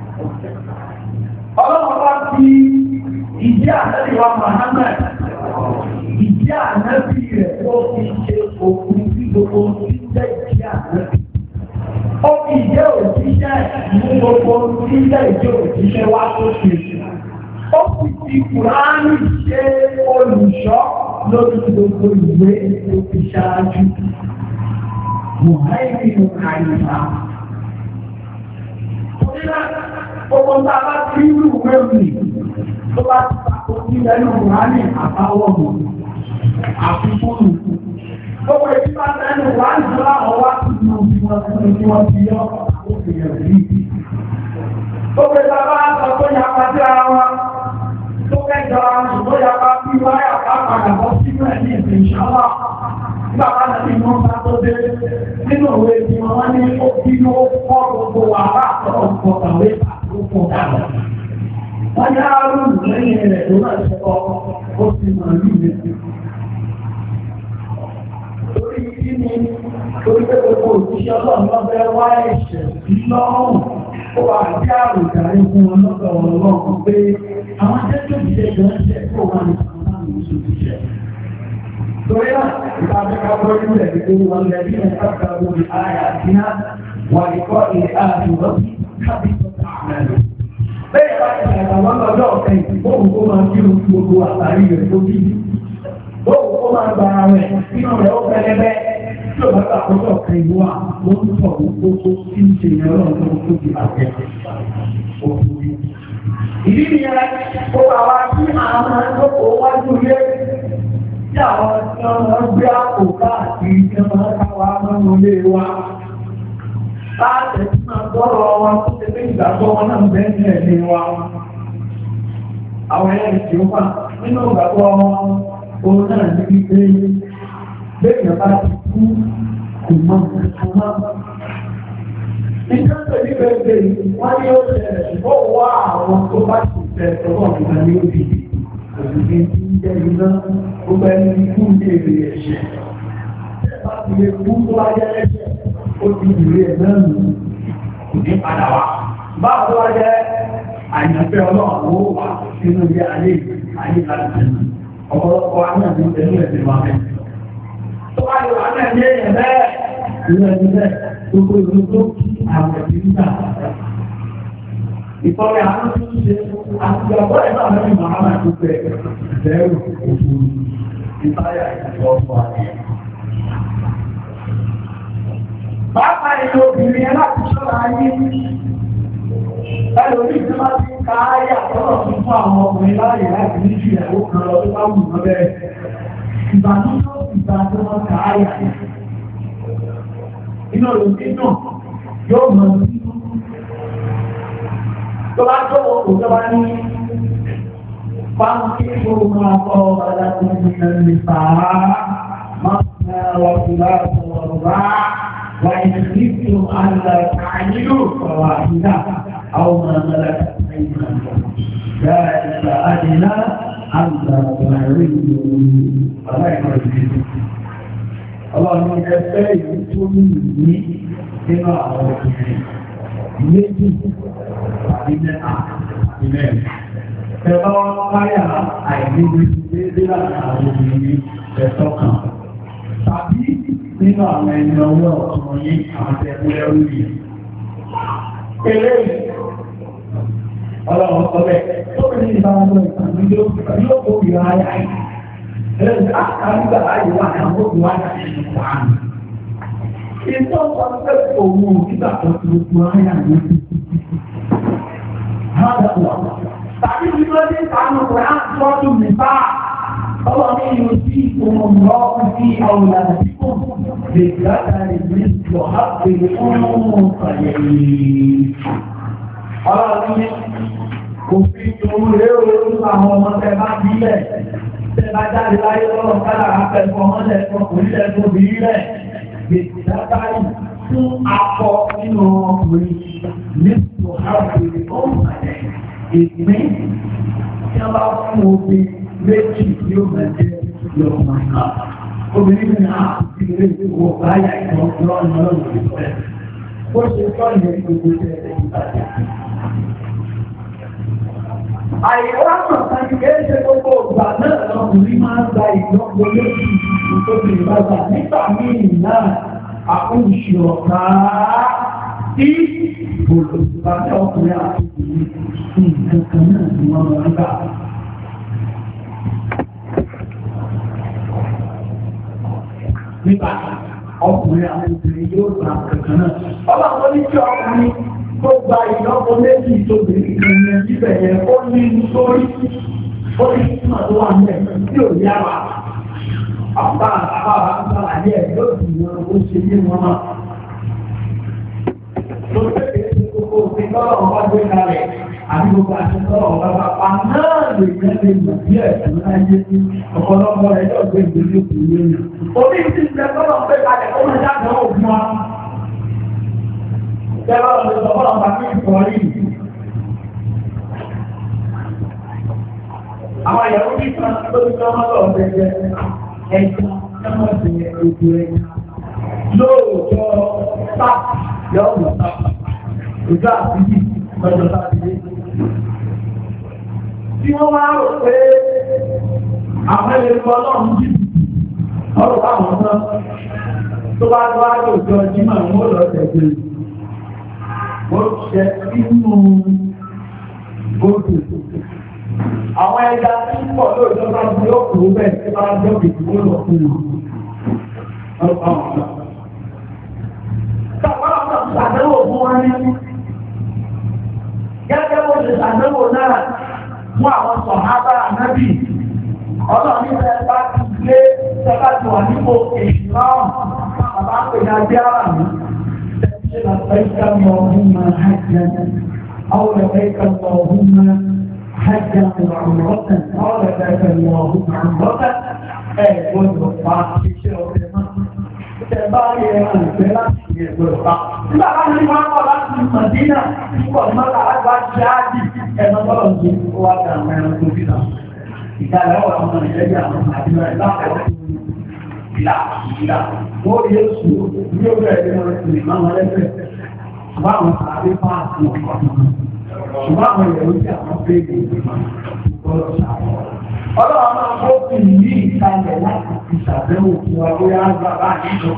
Ọlọ́run fi ìjẹ́ ànábì wa Muhammad, ìjẹ́ ànábì rẹ̀ ó fi ṣe òkun sí gbogbo ìjẹ́ ìjẹ́ ànábì. Ó fi ìjẹ́ òjíṣẹ́ mú gbogbo ìjẹ́ ìjẹ́ òjíṣẹ́ wá tó ṣe. Ó fi ti Kùránì ṣe olùṣọ́ lórí gbogbo ìwé tó fi ṣáájú. Mùháìmínú àyíká. Gbogbo ń tàbá tí ìlú mẹ́rin tó bá ti pàtó ní ẹnu Kùránì àbáwọ̀mù, àfikúnnù. Gbogbo ìdí bá tẹ́nu Kùránì tó láwọn wá sí ìlú wọn ti yọ àwọn èèyàn rí. Gbogbo ìtàbá sọ tó yà pàtí ara wọn, tó kẹjọ tó yà pa bí wáyà bá padà bọ́ sínú ẹ̀ ní ìsìn ìṣọ́lá. Nígbà bá nàbí wọn bá tó dé nínú òwe tí wọ́n ní ó bí ó kọ́ gbogbo wà bá àtọ́kọ̀ kàwé wọ́n yá rúrù lẹ́yìn rẹ̀ tó náà ṣẹ́kọ́ ó sì máa rí ilé sí. Torí kí ni torí pé gbogbo òṣìṣẹ́ ọlọ́run lọ́bẹ̀ wá ẹ̀ṣẹ̀ sí lọ́rùn ó wà bí àròjàre fún wọn lọ́dọ̀ ọlọ́run pé àwọn tẹ́tí òṣìṣẹ́ gan ṣẹ̀ kó wà ní àwọn òṣìṣẹ́. Torí náà ìtàbíkà bọ́ nílẹ̀ nítorí wọn lẹ́bí ẹ̀ka gbogbo àyà sí náà wà ìkọ́ ilẹ̀ àdúgbò kábí bẹ́ẹ̀ bá ti ṣàgbà wọn lọ́jọ́ ọ̀kẹ́ ìgbóhùn kó máa kí o gbogbo àtàrí rẹ̀ tó bí bóhùn kó máa gba ara rẹ̀ nínú rẹ̀ ó pẹlẹbẹ tí ò bá gbà kọjọ́ ọ̀kẹ́ ìlú wa ló ń sọ gbogbo tí ń ṣe ìyẹn lọ́nà tó di àjẹ òkúri. ìdí nìyẹn kó àwa tí àwọn ẹgbẹ́ wájú ilé tí àwọn tí wọ́n gbé àpò káàkiri tí wọ́n káwá mọ́nú ilé wa. Láàtẹ̀ tí máa gbọ́rọ̀ wọn tó ṣe pé ìgbàgbọ́ wọn náà bẹ́ẹ̀ ní ẹ̀mí wa. Àwọn ẹ̀yẹ́ ìṣẹ́ wà nínú ìgbàgbọ́ wọn, òun náà ní wípé bẹ́ẹ̀ bá ti kú kò mọ́ kò. Ìjọba ní bẹ́ẹ̀ wọ́n ní ó ṣẹlẹ̀ ṣùgbọ́n wá àwọn tó bá ti fẹ́ tọ́wọ́ nígbà ní òbí. Òṣìṣẹ́ tí ń jẹ́ iná gbogbo ẹni kú ní èrè ẹ̀ṣẹ̀. Bẹ́ẹ̀ bá ti lè kú tó wá jẹ́ ẹ̀ṣẹ̀. Ó ti ìwé ẹ̀gbẹ́ nù ní padà wá. Báwo ló wá jẹ́ àyànfẹ́ ọlọ́run ó wà sínú ilé ayé láti tẹ̀lé. Ọ̀pọ̀lọpọ̀ àwọn àti ìtẹ̀lú ẹ̀sìn wa bẹ́ẹ̀. Tó wá lè wà náà ní èèyàn bẹ́ẹ̀. Ìlú ẹni bẹ́ẹ̀ gbogbo ìlú tó kí àwọn ẹ̀sìn nígbà. Ìtọ́lẹ̀ àwọn tó ń ṣe àti ọ̀pọ̀ ẹ̀ náà lẹ́yìn Màhámà tó bẹ̀ bẹ́ẹ̀rù òfurufú ìtayà ìfọ̀ọ̀fọ̀ àti Bàbá ìlú obìnrin ẹ láti ṣọ́ra ayé. Ẹlòmí tí máa ti ń ka ayé àtọ́nà fún àwọn ọkùnrin láàyè láti ní ju ìyàwó kan lọ tó bá wù wọ́n bẹ́ẹ̀. Ìbànújẹ́ ìgbà tó wọ́n ka ayé àyè. Iná òbí náà yóò mọ̀ sí tó bá tó òkú tó bá ní fáńkì tó máa kọ́ ọ̀dà tó ní ẹni sàá máa ń wà fúlá sọ̀rọ̀ bá wà ní kíkún àlà àyílò sọ̀rọ̀ àyíká àwọn ọmọ ọmọdé ذلك أدنى أن تعرفوا فلا يعرفون الله من يسير تؤمني بما أردت يجب علينا Tẹ́lọ́ káyà àìníbi dédé láti àwọn obìnrin ẹ̀tọ́kàn. Tàbí nínú àwọn ẹni ọwọ́ ọ̀tún yìí àwọn tẹ́kúrẹ́ orí. Eléyìí, ọlọ́run ọ̀pọ̀lẹ̀ tó bí ní ìbáwọn ìpàdé yóò kó ìrọ̀ ayá yìí. Ẹlẹ́sì àkàrígbà láyé wà ní àwọn òbí wáyà nínú pàánù. Ìtọ́ sọ pé òun nígbà tó ti gbogbo ayá ní tàbí tí wọ́n ti pàánù pẹ̀ á tọ́jú nìbá ọlọ́run ní ìlú sí ìfòmọ̀mọ́ sí àwòrán àdìpọ̀ lè gbáta lè ní ìjọ àpèrè fún ọ̀yẹ̀yẹ̀. Ọlọ́run ní kò fi ìṣòro lérò lórí àwọn ọmọ tẹ bá bílẹ̀ tẹ bá jáde láyé lọ́rọ̀ kára àpẹẹkọ ọmọdé ọkùnrin lẹ́gbọ́n bí rẹ̀ lè gbáta fún akọ nínú ọkùnrin ní ìjọ àpèrè fún ọ̀yẹ̀yẹ̀. Ìpín tí a bá fún obì méjì tí ó mẹ́jẹ́ lọ́pọ̀ náà. Obìnrin ní àti ilé ìwò báyà ìwọ̀n lọ́nà lọ́nà ìfẹ́. Ó ṣe tọ́ ìyẹn gbogbo jẹ́ ìbàjẹ́. Àìwá mọ̀sán kìí ṣe gbogbo ìgbà náà lọ́kùnrin máa ń gba ìlọ́pọ̀ lórí ìtòkè ìbáza nígbà míì náà àkóńṣe ọ̀tá tí olùsìbájẹ́ ọkùnrin àti ìlú nǹkan kan náà ni wọ́n mọ̀ nígbà. Nígbà ọkùnrin àti ìbìnrin yóò gba kankan náà. Ọlọ́pọ̀ ní kí ọkùnrin tó gba ìlọ́pọ̀ méjì tó bèèrè ìrìnlẹ̀ níbẹ̀ yẹn ó ní sórí ó ní ìtumọ̀ tó wà nílẹ̀ tí ò yára. Àbá àbára ń sára ní ẹ̀ yóò sì yan ó ṣe ní wọn náà. Lórí pẹ̀lú gbogbo òfin lọ́rọ̀ ọba gbé kalẹ̀ àti gbogbo àti lọ́rọ̀ ọba bàbá náà lè yẹn lè mọ̀ sí ẹ̀sùn láyé ọ̀pọ̀lọpọ̀ rẹ̀ yóò gbé ìgbésí òkú lórí. Omi ti ń bẹ lọ́rọ̀ pé kalẹ̀ ó máa jáde òfin wa. Ìjọba ọ̀dọ̀ ìjọba ọ̀gá ní ìkọ̀rí. Àwọn ìyàwó ní ìkan tó ti tọ́ mọ́tò ọ̀sẹ̀ jẹ ẹ̀ka ẹ̀mọ́ sí ètò ẹ̀ka. Lóòótọ́ sáà yóò mọ̀ sáà. Ìjọ àbíjì lọ́jọ́ sátidé. Tí wọ́n máa rò pé àwọn ẹlẹ́gbẹ́ ọlọ́run jì ọ̀rọ̀ báwọn náà tó bá tó wá lòjọ jímọ̀ wọ́n lọ tẹ̀lé. Wọ́n ṣẹ nínú gòkè. Àwọn ẹja tí ń pọ̀ lóòjọ́ bá ń yóò kúrò bẹ́ẹ̀ tí bá ń jọ́ kìkì wọ́n lọ fún wọn. Ọ̀rọ̀ báwọn náà. Tàbí àwọn ṣàdéhùn fún wọn ní. Gẹ́gẹ́ bó ṣe ṣàdéhùn náà fún àwọn sọ̀hábà ànábì. Ọlọ́run ní ẹ bá ti gbé ṣẹ́bá ti wà nípò èṣù náà. Bàbá ń pè ní ajé ara mi. Ṣé لبيك اللهم حجا أو لبيك اللهم حجا وعمرة أو لبيك اللهم عمرة والرفاع في شعور Tẹ̀báyé ẹran ìfẹ́ láti ẹ̀gbọ́ ìpá. Nígbà bá ní wọ́n kọ́ láti Màdínà, púpọ̀ ní mọ́ta àgbà ṣe ájì ẹ̀nà bọ́lọ̀ ní ó wá dà àwọn ẹran tó bílá. Ìdálẹ̀ ọ̀rọ̀ ọmọ ìrẹ́jì àwọn àdínà ìlàpọ̀ ìlà. Wọ́n rí èsù ní ó bẹ̀rẹ̀ ní wọ́n ti máa wọn lẹ́fẹ̀ẹ́. Ṣùgbọ́n àwọn àbí fáàsì ọkọ̀. Ṣùgbọ́n àwọn ìyẹ̀wò tí àwọn fẹ́ẹ̀lì ìgbọ́lọ̀ ṣàwọn. Ọlọ́run máa kó fi ní ìkàlẹ̀ láti fi ṣàbẹ̀wò fún wa bóyá bàbá nínú.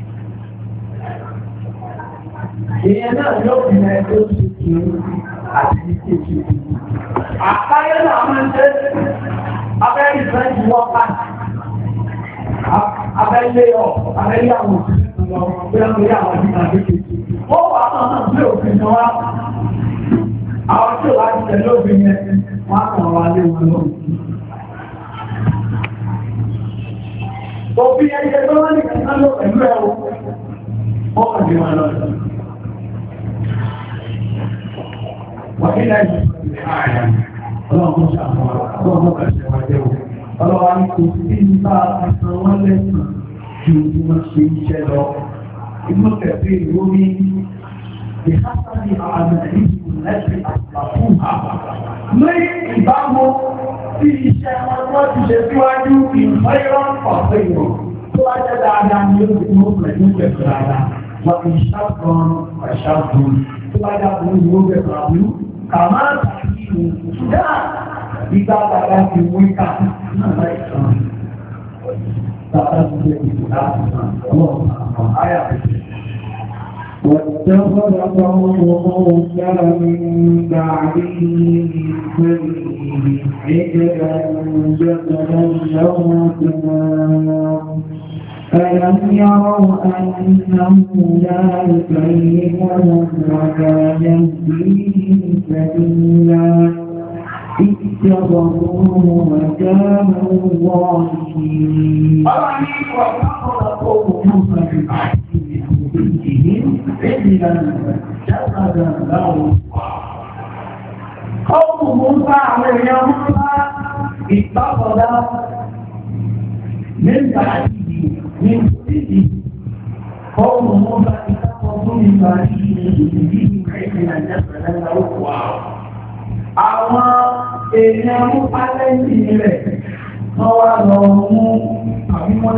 Ìyẹn náà yóò fi ẹ̀ tó ṣe kí àti ní kéèké. Àkáyé náà máa ń jẹ́ abẹ́rẹ́ ìfẹ́ǹtì wọ́pá. Abẹ́lé àwọn òṣìṣẹ́ lọ bóyá lórí àwọn ìdíkà kéèké. Ó wà náà bí òfin náà wá. Àwọn tí ò bá ti tẹ̀lé òfin yẹn, wọ́n á kàn wá lé wọn lọ́wọ́. Òfin ẹyẹ tó wọ́n ní kẹta ló pẹ̀lú ẹ̀wọ̀ ọkàdé wọn lọ. wà nílẹ̀ ìṣẹ̀lẹ̀ ààrẹ ọlọ́run ṣàmọ́ ọlọ́run kàṣẹ wà jẹ́ òun ọlọ́wà ní kò sí nípa àìsàn wọn lẹ́sàn ju bí wọ́n ṣe iṣẹ́ lọ inú kẹfẹ́ ìrórí ìhásàbí àmì ìlú lẹ́sìn àpapùhà ní ìbámu tí iṣẹ́ wọn wọ́n ti ṣe síwájú ìfẹ́ràn ọ̀pẹ́ ìrọ̀ tó wá jẹ́ dáadáa ní ó pẹ̀lú pẹ̀lú dáadáa wọ́n ti ṣàkàn àṣàkùn tó wá dábò ní ó pẹ̀lú àbúrú kàmáà tàbí ìdáà ìgbà bàbá ti wíkà náà láì sàn bàbá ti jẹ́ ìlú láti sàn ọlọ́run àwọn àyà pẹ̀lú. واتخذ قوم موسى من بعده عجلا جسدا له خوار ألم يروا أنه لا يكلمهم ولا يهديهم سبيلا اتخذوه وكانوا ظالمين. قوم موسى عليه موسى اتخذ من بعده من بعده قوم موسى اتخذوا من بعده عجلا جسدا له خوار àwọn èèyàn mú pálẹ́ǹtì rẹ̀ wọ́n wá lọ mú àbí wọ́n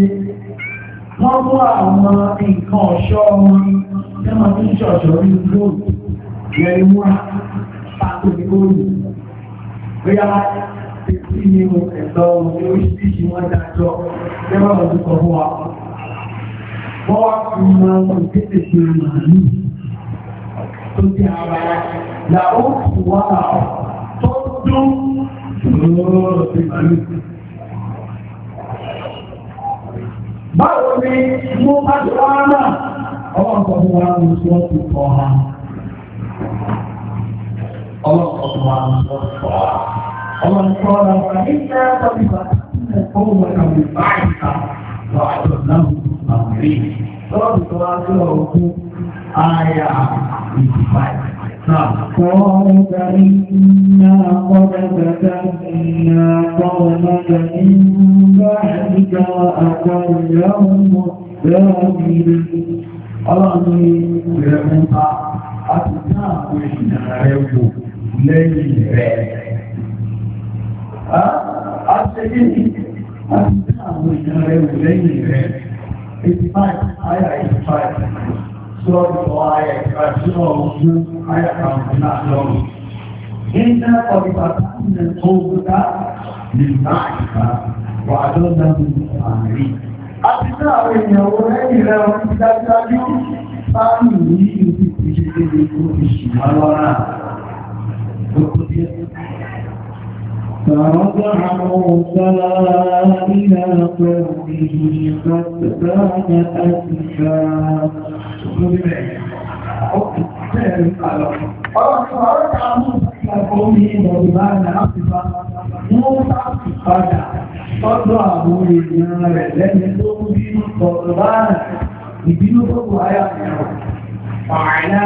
mú àwọn nǹkan ọ̀ṣọ́ wọn tí wọ́n fi ń ṣọ̀ṣọ́ ní góòlù lẹ́yìn wá pàtó ní góòlù bóyá títí ní ẹ̀tọ́ ní oríṣiríṣi wọ́n dájọ́ lẹ́wọ́n lọ́dún kan fún wa wọ́n wá fi máa ń tètè pé màálù tó jẹ́ ara làwọn wà tó dún lọ́rọ̀ sí màálù. Báwo ni mo bá ti wá náà? Ọlọ́run sọ fún wa ní sọ ti kọ́ ha. Ọlọ́run sọ fún wa ní sọ ti kọ́ ha. Ọlọ́run sọ ọ́nà wà ní ìṣẹ́ àtọ́bí bàtà ẹ̀kọ́ wọn kàwé báyìí ká lọ àjọ náà àwọn rí. Ọlọ́run sọ wá sí ọ̀rọ̀ fún àyà ìdìbàyì. قال فإنا قد فتنا قومك من بعدك وأضلهم السامرين. Ọlọ́run ní ìrẹ̀mẹ́ta àti dáàbò ìrìnà rẹ̀ wò lẹ́yìn rẹ̀. A ṣe kí ní àti dáàbò ìrìnà rẹ̀ wò lẹ́yìn rẹ̀. 85, àyà 85. Sọ́ọ̀dọ̀ ayẹ ìgbàjúmọ̀ ogun ayàkàwọn náà lọ́rùn. Iná ọ̀dìbàtà ní ọgbọ́dá lè máa ìgbà wà lọ́dá ní àmì. A ti ní àwọn èèyàn wo lẹ́yìn rẹ̀ wọ́n ti dájúdájú sáàmì ní ìlú ìṣẹ́lẹ̀ ìṣìmá lọ́rà. فرجع موسى إلى قومه غضبان أسفا. Tọ́jọ́ àwọn èèyàn rẹ̀ lẹ́ni tó ń bínú tọ̀tọ̀ báyìí, ìbínú tó kò ayà ẹ̀rọ, pààlá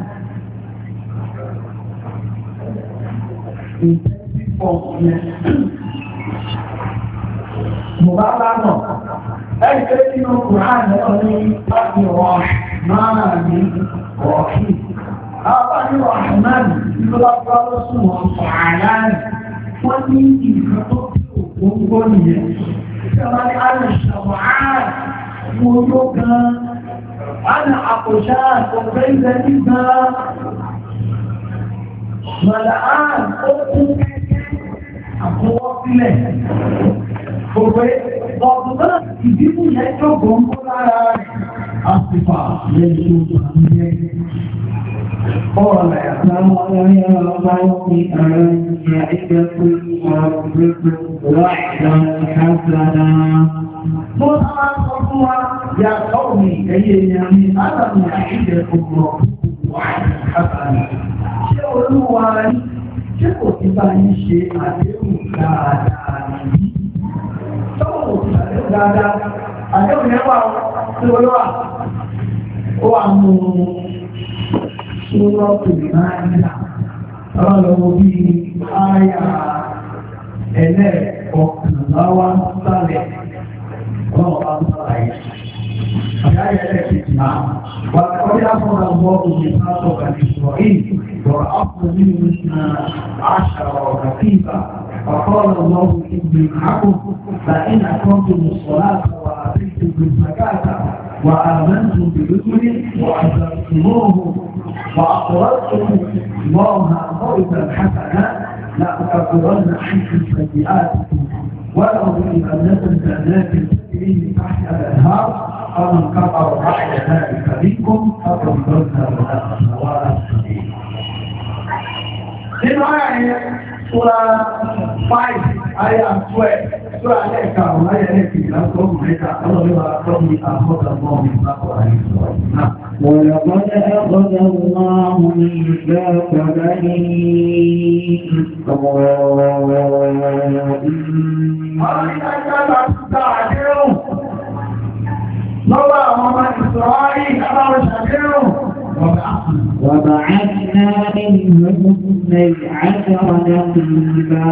mo bá bá náà ẹni pé nínú Kùránì náà ní láti rọ̀ máa ní rọ̀kì àwọn ní rọ̀hánì tí ó bá bá lọ́sùn wọn pààlá wọ́n ní ìgbà tó tí ògbóngbó nìyẹn tí a máa ní àrùn ìṣàwọ̀ ààrùn fún ojú gan àrùn àkòṣà ọ̀gbẹ́ ilẹ̀ nígbà mọ̀lá àrùn ó kún àkọwọ́ sílẹ̀. Òwe ọ̀dún náà ìdíbù yẹn tó gbòǹgbò lára rẹ̀. Àsìfà lẹ́yìn tó gbà ń yẹ. Ọ̀rọ̀ قال يا قوم ألم يعدكم ربكم وعدا حسنا. Mo máa ń sọ fún wa, ya qawmi ẹ̀yẹ èèyàn mi, alam ya'idukum rabbukum wa'dan hasana. Ṣé olúwa rí? Ṣé kò ti bá yín ṣe àdéhùn dáadáa nìyí? Sọ́wọ́n kò ti àdéhùn dáadáa. Àdéhùn yẹn wà tí olúwa ó wà mú ṣúrọ́ tó máa ń yà ọlọ́wọ́ bí àyà ẹlẹ́ẹ̀kọkànlá wá sálẹ̀ ọlọ́wọ́ bá ń sálàyé. Àyà ẹlẹ́ẹ̀kejìlá wà kọ́lé àfọ́nà ọgbọ́n ní sáàtọ̀ àti ìsọ̀rí wọ̀rọ̀ ápùlù nínú àṣà ọ̀rọ̀ kíkà. فقال الله إني معكم فإن أقمتم الصلاة وآتيتم الزكاة وآمنتم برسلي وعزرتموه وأقرضتم الله قرضا حسنا لأكفرن عنكم سيئاتكم ولأضربنكم جنات تجري من تحتها الأنهار فمن كفر بعد ذلك منكم فقد ضل سواء السبيل. Surah 5 ayat 12 surah Al-Kahf ayat 13 mereka Allah berfirman akhadha Allah mitsaqal Nah ولقد أخذ الله ميثاق بني وبعثنا منهم 12 نقيبا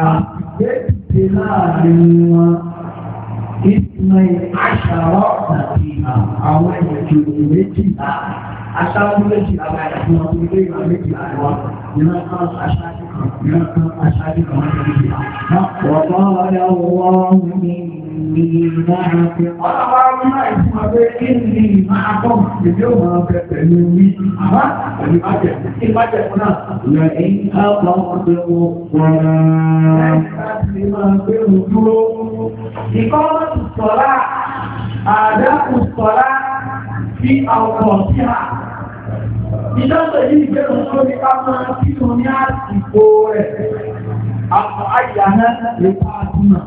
اثني عشر نقيبا أو يجب aṣáájú méjì àwọn àyàfún ọdún ilé ìwà méjì àríwá nínú kan aṣáájú kan nínú kan aṣáájú kan wọ́n ti méjì wọ́n ọ̀rọ̀ wọ́n ní ìmáàkì ọlọ́wọ́ náà ìfúnmọ̀ pé kí ní ìmáàkọ́ ìdí ò máa bẹ pẹ̀lú wí àmá pẹ̀lú májẹ̀ kí májẹ̀ fún náà rẹ̀ èyí káàkọ́ ọdún wọ́n láti máa gbé òdúró ìkọ́ sọ̀rá àdákù sọ̀rá sí àwọn ọ̀síà. Ìjọ́sẹ̀ yìí jẹ́ òṣèrè ní ká máa kí o ní àsìkò rẹ̀, àpọ̀ àyà náà lè pa àdúnà.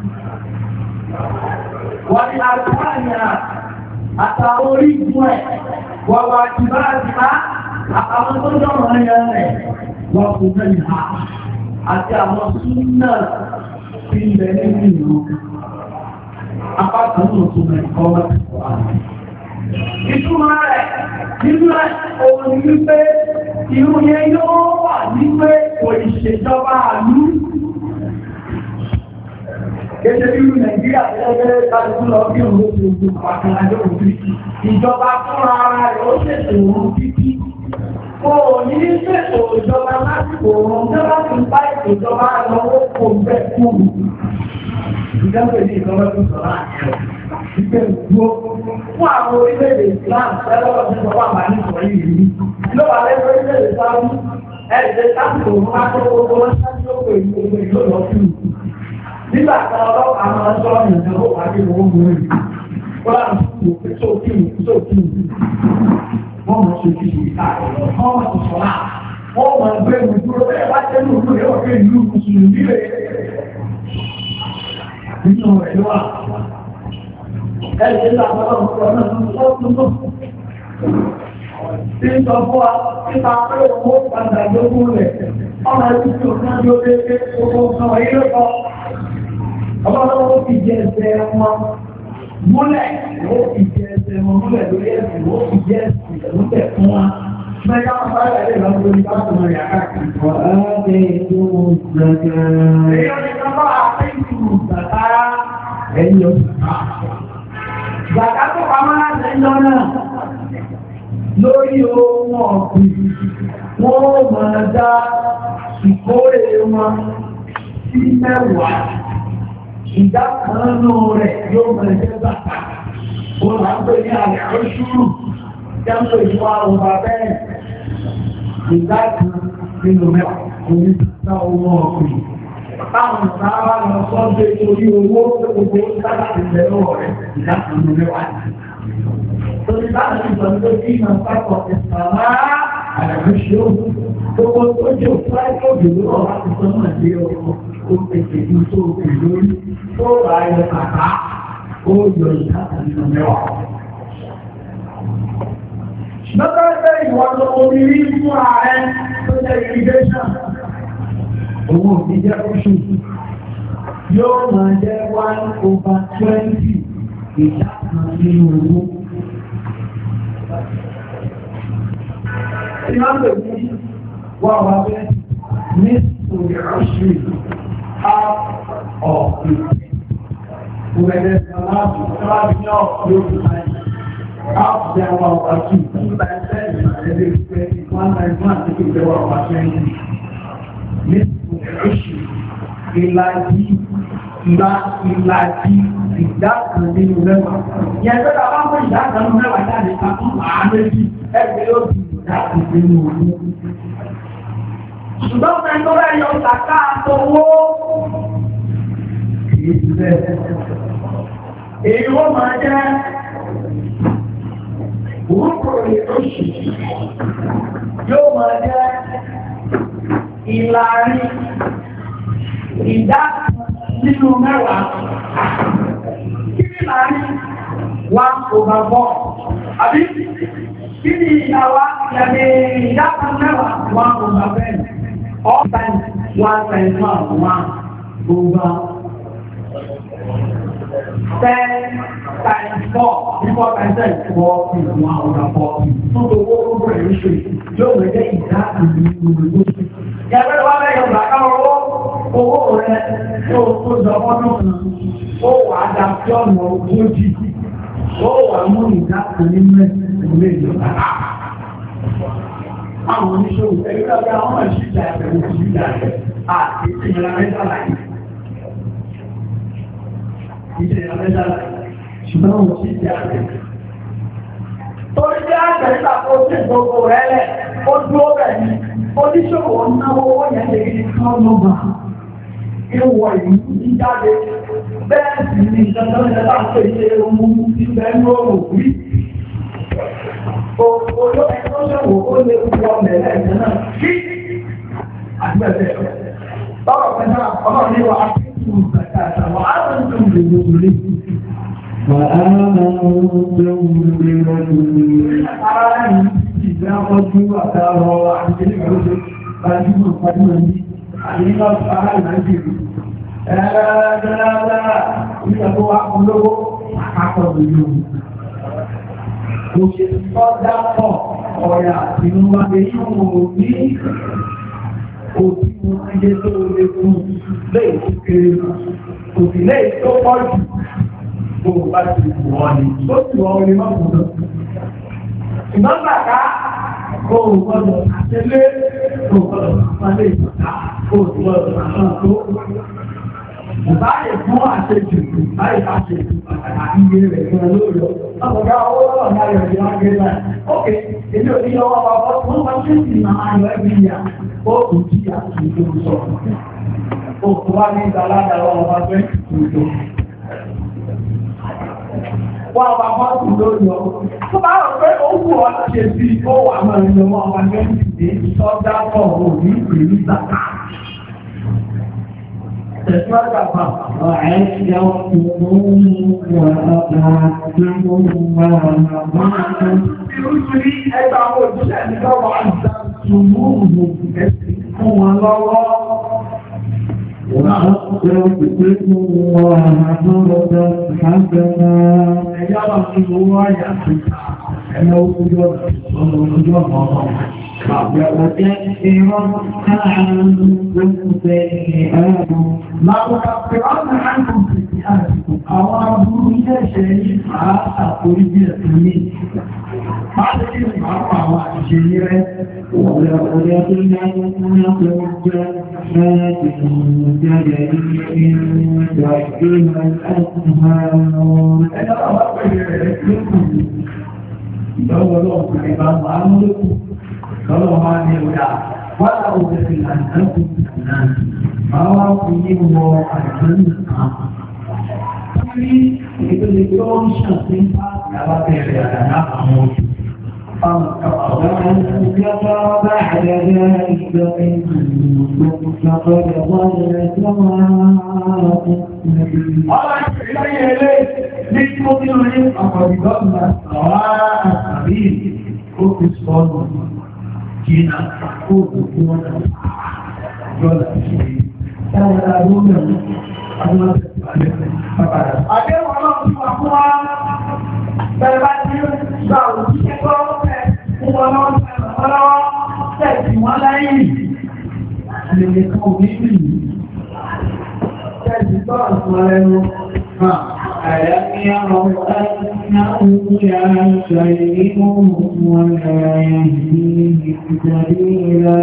Wọ́n ni àtàríà àtàwọn orígun ẹ̀, wọ́n wà jìbá àjìbá, àtàwọn tó jọ́rọ̀ ẹ̀yẹ rẹ̀, wọ́n kò mẹ́rin ha, àti àwọn súnnà tí ń bẹ nínú ìlú. Apá kan náà tó mẹ́rin kọ́ wọ́n ti kọ́ àmì. Ìtumọ̀ rẹ̀ nínú òun ni wípé irú yẹn yóò wà nígbé kò ìṣèjọba àlú. Gẹ́gẹ́ bí irú Nàìjíríà tẹ́lẹ́gẹ́rẹ́ káàkiri lọ bí òun ló ti ogun pàtàkì àjọ òfin. Ìjọba fúnra ara rẹ̀ ó ṣètò òun títí. Kò ní ṣètò ìjọba lásìkò òun tí wọ́n ti ń bá ètò ìjọba lọ́wọ́ kò bẹ̀ fún un. Ìjọba ní ìjọba tó sọ̀rọ̀ àjẹ́ ìgbẹ́ ìgbó fún àwọn orílẹ̀-èdè Islam tẹ́lọ́wọ́ tí wọ́n wà máa ní ìsọ̀rọ̀ yìí rí. Lọ́wọ́ alẹ́ orílẹ̀-èdè Sáwọ́ ẹ̀ẹ́dẹ̀ sáàpù òun máa tó gbogbo wọn sáájú ó pè ní gbogbo ìlú lọ sí ìlú. Nígbà kan ọlọ́pàá máa ń sọ̀rọ̀ ìjọba ó wà ní owó gbòòrò. Wọ́n á ń sọ sókè wọ́n mọ̀ ṣe kí ìta wọ́n mọ̀ tó sọ̀rọ̀ wọ́n mọ̀ gbé ìlú dúró bẹ́ẹ̀ bá tẹ́lú ìlú rẹ̀ wọ́n gbé ìlú Mùsùlùmí rẹ̀ nínú rẹ̀ lọ́wọ́. Ẹ̀ṣẹ́ ìlànà ọ̀pọ̀ náà lọ́pọ̀ tí ń sọ fún wa nípa pé owó padà lógún rẹ̀ ọmọ ẹ̀sùn tí ó náà yóò lé gbogbo ọmọ ilé kọ́ ọlọ́wọ́ fi jẹ ẹsẹ̀ wọn múlẹ̀ ó fi jẹ ẹsẹ̀ wọn múlẹ̀ lórí ẹ̀sìn ó fi jẹ ẹsẹ̀ múlẹ̀ fún wa mẹ́ta wọn bá rẹ̀ lè lọ́wọ́ ní bá tó rẹ̀ àkáàkiri wọ́n á bẹ ètò ìgbàgbà èyí ọdún kan bá àpẹ́ ìtùrù gbàgbà ẹ̀yìn ọdún kan Gbàgbà tó pamọ́ láti ẹjọ́ náà lórí ohun ọ̀gbìn wọ́n máa dá ìkórè wọn sí mẹ́wàá. Ìdá kan náà rẹ̀ yóò máa jẹ́ bàtà. Ó máa ń pè ní àlẹ́ oṣùrù jẹ́pẹ̀ ìwà ọba bẹ́ẹ̀. Ìdá kan nínú mẹ́wàá kò ní bàtà ohun ọ̀gbìn. Táwọn ìsáwà lọ sọ́dọ̀ torí owó gbogbo sábà ti lẹ́rọ rẹ̀ ìdákanú mẹ́wàá. Torí láti ìjọba tó kí ìmọ̀ pápọ̀ ìsàmá àdàmúṣe òun. Gbogbo tó jẹ́ òfúra ìkọ̀dù lọ́wọ́ láti sọ́nà dé ọkọ̀ ó pèsè ní tó òkè lórí tó bá yọ kàkà ó yọ ìdákanú mẹ́wàá. Lọ́kọ̀ọ́sẹ̀ ìwọ̀n tó omi rí fún ààrẹ tó jẹ́ irrigation. Owó òfin jẹ́ oṣù yóò máa jẹ́ 1/20 ìdákan nínú owó. Tí wọ́n pè ní wọ́n wá bẹ́ẹ̀ nítorí ọ̀ṣun half of it. Gbogbo aláàbò aláàbò ní ọ̀pọ̀ yóò fi máa yìí. Half the hour of our two, 2 times 10 is 20, 1 times 1 is the hour of our 20. Nítorí ọ̀ṣun ìlàjì ìdákan nínú mẹ́wàá. Ìyẹn tó dábàá fún ìdákan nínú mẹ́wàá jáde ká fún àáréjì ẹgbẹ́ yóò di ìdákan nínú orí. Ṣùgbọ́n fẹ́ tó rẹ̀ yọ ṣàká àtọwó kìí ti bẹ́ẹ̀. Èyí ó máa jẹ́ òwúrò ìrọ́ṣì yóò máa jẹ́ ìlàrí ìdákan nínú mẹ́wàá. Kí ni ìlàrí 1/4? Àbí kí ni ìyàwó ìdákan mẹ́wàá 1/10? All times 1 times 1 over 10 times 4. 4 times 10 40 1/40. So the whole operation yóò wẹ̀jẹ̀ ìdákan nínú gbogbo. Ìyàgbẹ́ wa bẹ́ẹ̀ yọ bàtà owó rẹ̀ tó jọ ọdún kan, ó wà á dá sí ọ̀nà ogójì, ó wà mú ìdákan nínú ìlú ìjọba. Àwọn oníṣòwò ẹgbẹ́ ọjọ́ àwọn ìṣíjà ẹ̀fẹ̀wò sí ìdájẹ́ àti ìṣẹ̀lẹ̀ mẹ́tàlá yìí. Ìṣẹ̀lẹ̀ mẹ́tàlá ṣùgbọ́n wọ́n sí ìjà rẹ̀. Torí jẹ́ àjẹ́ta tó ṣe gbogbo rẹ̀ lẹ̀, ó dúró rẹ̀ ní oníṣòwò náwó owó yẹn lè rí kán lọ́gbà. Ìwọ̀ ìlú ti jáde, bẹ́ẹ̀ sì ni ìjọba ìjọba ń pè ṣe ohun tí bẹ́ẹ̀ ní òòrùn rí. Olú ẹ̀kọ́ ṣẹ̀wò ó lè wọ mẹ́lẹ̀ ẹ̀jẹ̀ náà kí àgbẹ̀bẹ̀. Bọ́rọ̀ pẹ̀lú ọlọ́run ní wa àti ìgbàgbà àtàwọn àrùn tó ń lè gbogbo lé. وآمنتم برسله Ara ẹ̀yìn ti ìgbà ọdún àtàrọ̀ àti ìgbàlódé gbajúmọ̀ gbajúmọ̀ ní àyíká ara ìlàjìrì. Ẹ̀ẹ́dẹ́gbẹ̀rẹ̀ ìgbàgbọ́ akọlówó àkàkọ̀ lójú. Mo ṣe tọ́já pọ̀ ọ̀rẹ́ àti ìwọ̀n èyí wọn ní òbí wọn ayé tó lè fún lẹ́yìn tó kéré náà. Òbí lẹ́yìn tó pọ̀ jù tó bá ti wọ́n ni. Ó sì wọ́n orí mọ́ fún náà. Ìgbọ́n bàtà kó o gbọ́dọ̀ àtẹlé kó o gbọ́dọ̀ àpálẹ̀ ìgbàtà kó o gbọ́dọ̀ àpá tó. Ìbáyé fún àṣejù, ìbáyé àṣejù pàtàkì iye rẹ̀ fún olóòrò. Ọkọ̀dá owó lọ́wọ́ ní ayọ̀ ìwà gẹ́gẹ́ ókè, èdè òní ọwọ́ bàbá tó wọ́n ṣe sí ìmọ̀ ayọ̀ ẹgbẹ̀ ìyà, ó kò jí àti ìjọ sọ. Ó kò wá ní ìdáládà lọ́wọ́ bá fẹ́ ìjọ. Wọ́n bá bọ́ sí lórí ọ. Tó bá rọ̀ pé ó wù ọ́ ṣe sí ó wà mọ́ ẹ̀yọ́ wọn ọba gẹ́gẹ́ ìsọdá pọ̀ òní ìlú ìgbàgbà. وَأَقْرَضْتُمُ اللَّهَ قَرْضًا حَسَنًا لَأُكَفِّرَنَّ عَنكُمْ سَيِّئَاتِكُمْ àwọn aburú ilé ẹ̀ṣẹ̀ yìí máa ṣàforíjì ẹ̀sìn ní máa ṣe kí ní máa pa àwọn àṣìṣe yìí rẹ̀. Ìjọba ọlọ́pùn ìbá máa ń lókù lọ́lọ́ máa ní ọjà wọ́n láwọ́ òfin àìsànkù náà máa wá fún ní wọ àìsàn nìkan. Ní ìpele tó ń ṣàtí ìyàwó bẹ̀rẹ̀ àdáná àwọn oṣù. ومن كفر بعد ذلك فإنكم فقد ضل سواء السبيل. Ọlá ìṣẹ̀lẹ̀ ilé ní kí ó bí orí àpọ̀dìgọ́gbà sọ̀rọ̀ àtàbí ó fi sọ́nà jìnà kóòtù tí wọ́n náà yọ́lá ṣe. Dáadáa ló mẹ́rin, àwọn ọ̀pẹ̀lẹ̀ àdéhùn ọlọ́run tí wà fún wa bẹ̀rẹ̀ bá ti gbà òjíṣẹ́ tó fẹ́ fún wọn lọ́wọ́ tẹ̀sí wọn lẹ́yìn lè kan níbi kẹ́ẹ̀sì tọ́rọ fún ẹnu ألم يروا أنه لا يكلمهم ولا يهديهم سبيلا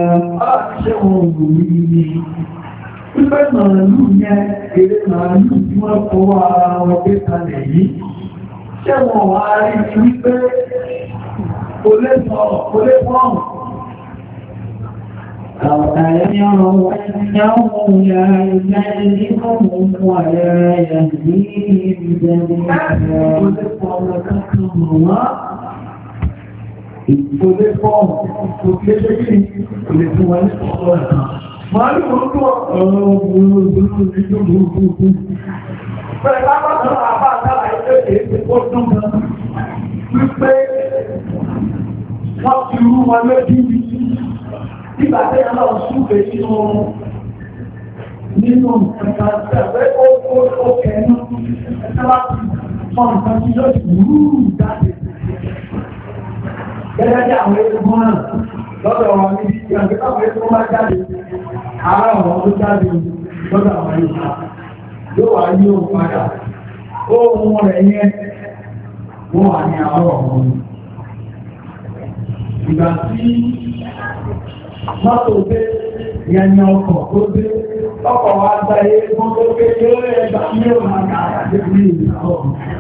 Pípẹ́ màálù yẹn, èrè màálù tí wọ́n fọwọ́ ara wọn gbé kalẹ̀ yìí, ṣé wọ́n wá rí ní wípé kò lè sọ̀rọ̀, kò lè fọ́ọ̀mù. ألم يروا أنه لا يكلمهم ولا يهديهم سبيلا Ìpòlé fọ́ọ̀mù, ìpòlé ṣe kí ní ìpòlé fún wa ní ọ̀pọ̀ ẹ̀kan. Màálù orúkọ ọ̀rọ̀ ògbòrò ìjọgbòrò. Pẹ̀lú àpapọ̀ àbá àtàrà ilé èdè ó dún gan. Wípé wọ́n ti rú wọn lójú nígbà tí a lọ súnfè nínú ẹ̀ka tẹ̀wé ó kẹ́nu ẹ̀ka fọ́n nǹkan tí yóò ti rúrù jáde. Gẹ́gẹ́ bí àwọn eégún náà lọ́dọ̀ wọn ní ìgbàgbé káwọn eégún máa jáde, ara ọ̀rọ̀ tó jáde lọ́dọ̀ àwọn ìgbà yóò wá yí òun padà. Ohun rẹ̀ yẹn wọ́n wà ní àwọn ọ̀rọ̀. Ìgbà tí mọ́tò dé ìyẹn ọkọ̀ tó dé ọkọ̀ wa gba eégún tó gbé lórí ẹgbà ní òun àgbà àdébí ìgbàwọ̀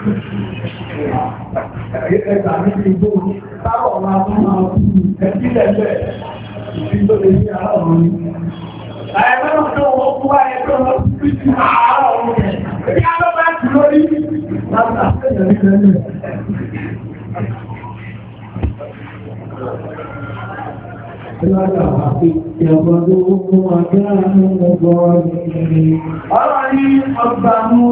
ẹgbà ní ìgbò tábọ̀ máa tún máa kú ẹbí lẹ́gbẹ̀ ìfí tó lè ní àárọ̀ ọ̀run ní ẹgbẹ́rún tó wọ́n kú wá ẹgbẹ́ wọn sí sí àárọ̀ ọ̀run rẹ̀ ẹbí á lọ bá jù lórí láti àṣẹ́yẹ̀ ní lẹ́lẹ̀ Ọ̀rọ̀ ní ọgbà mú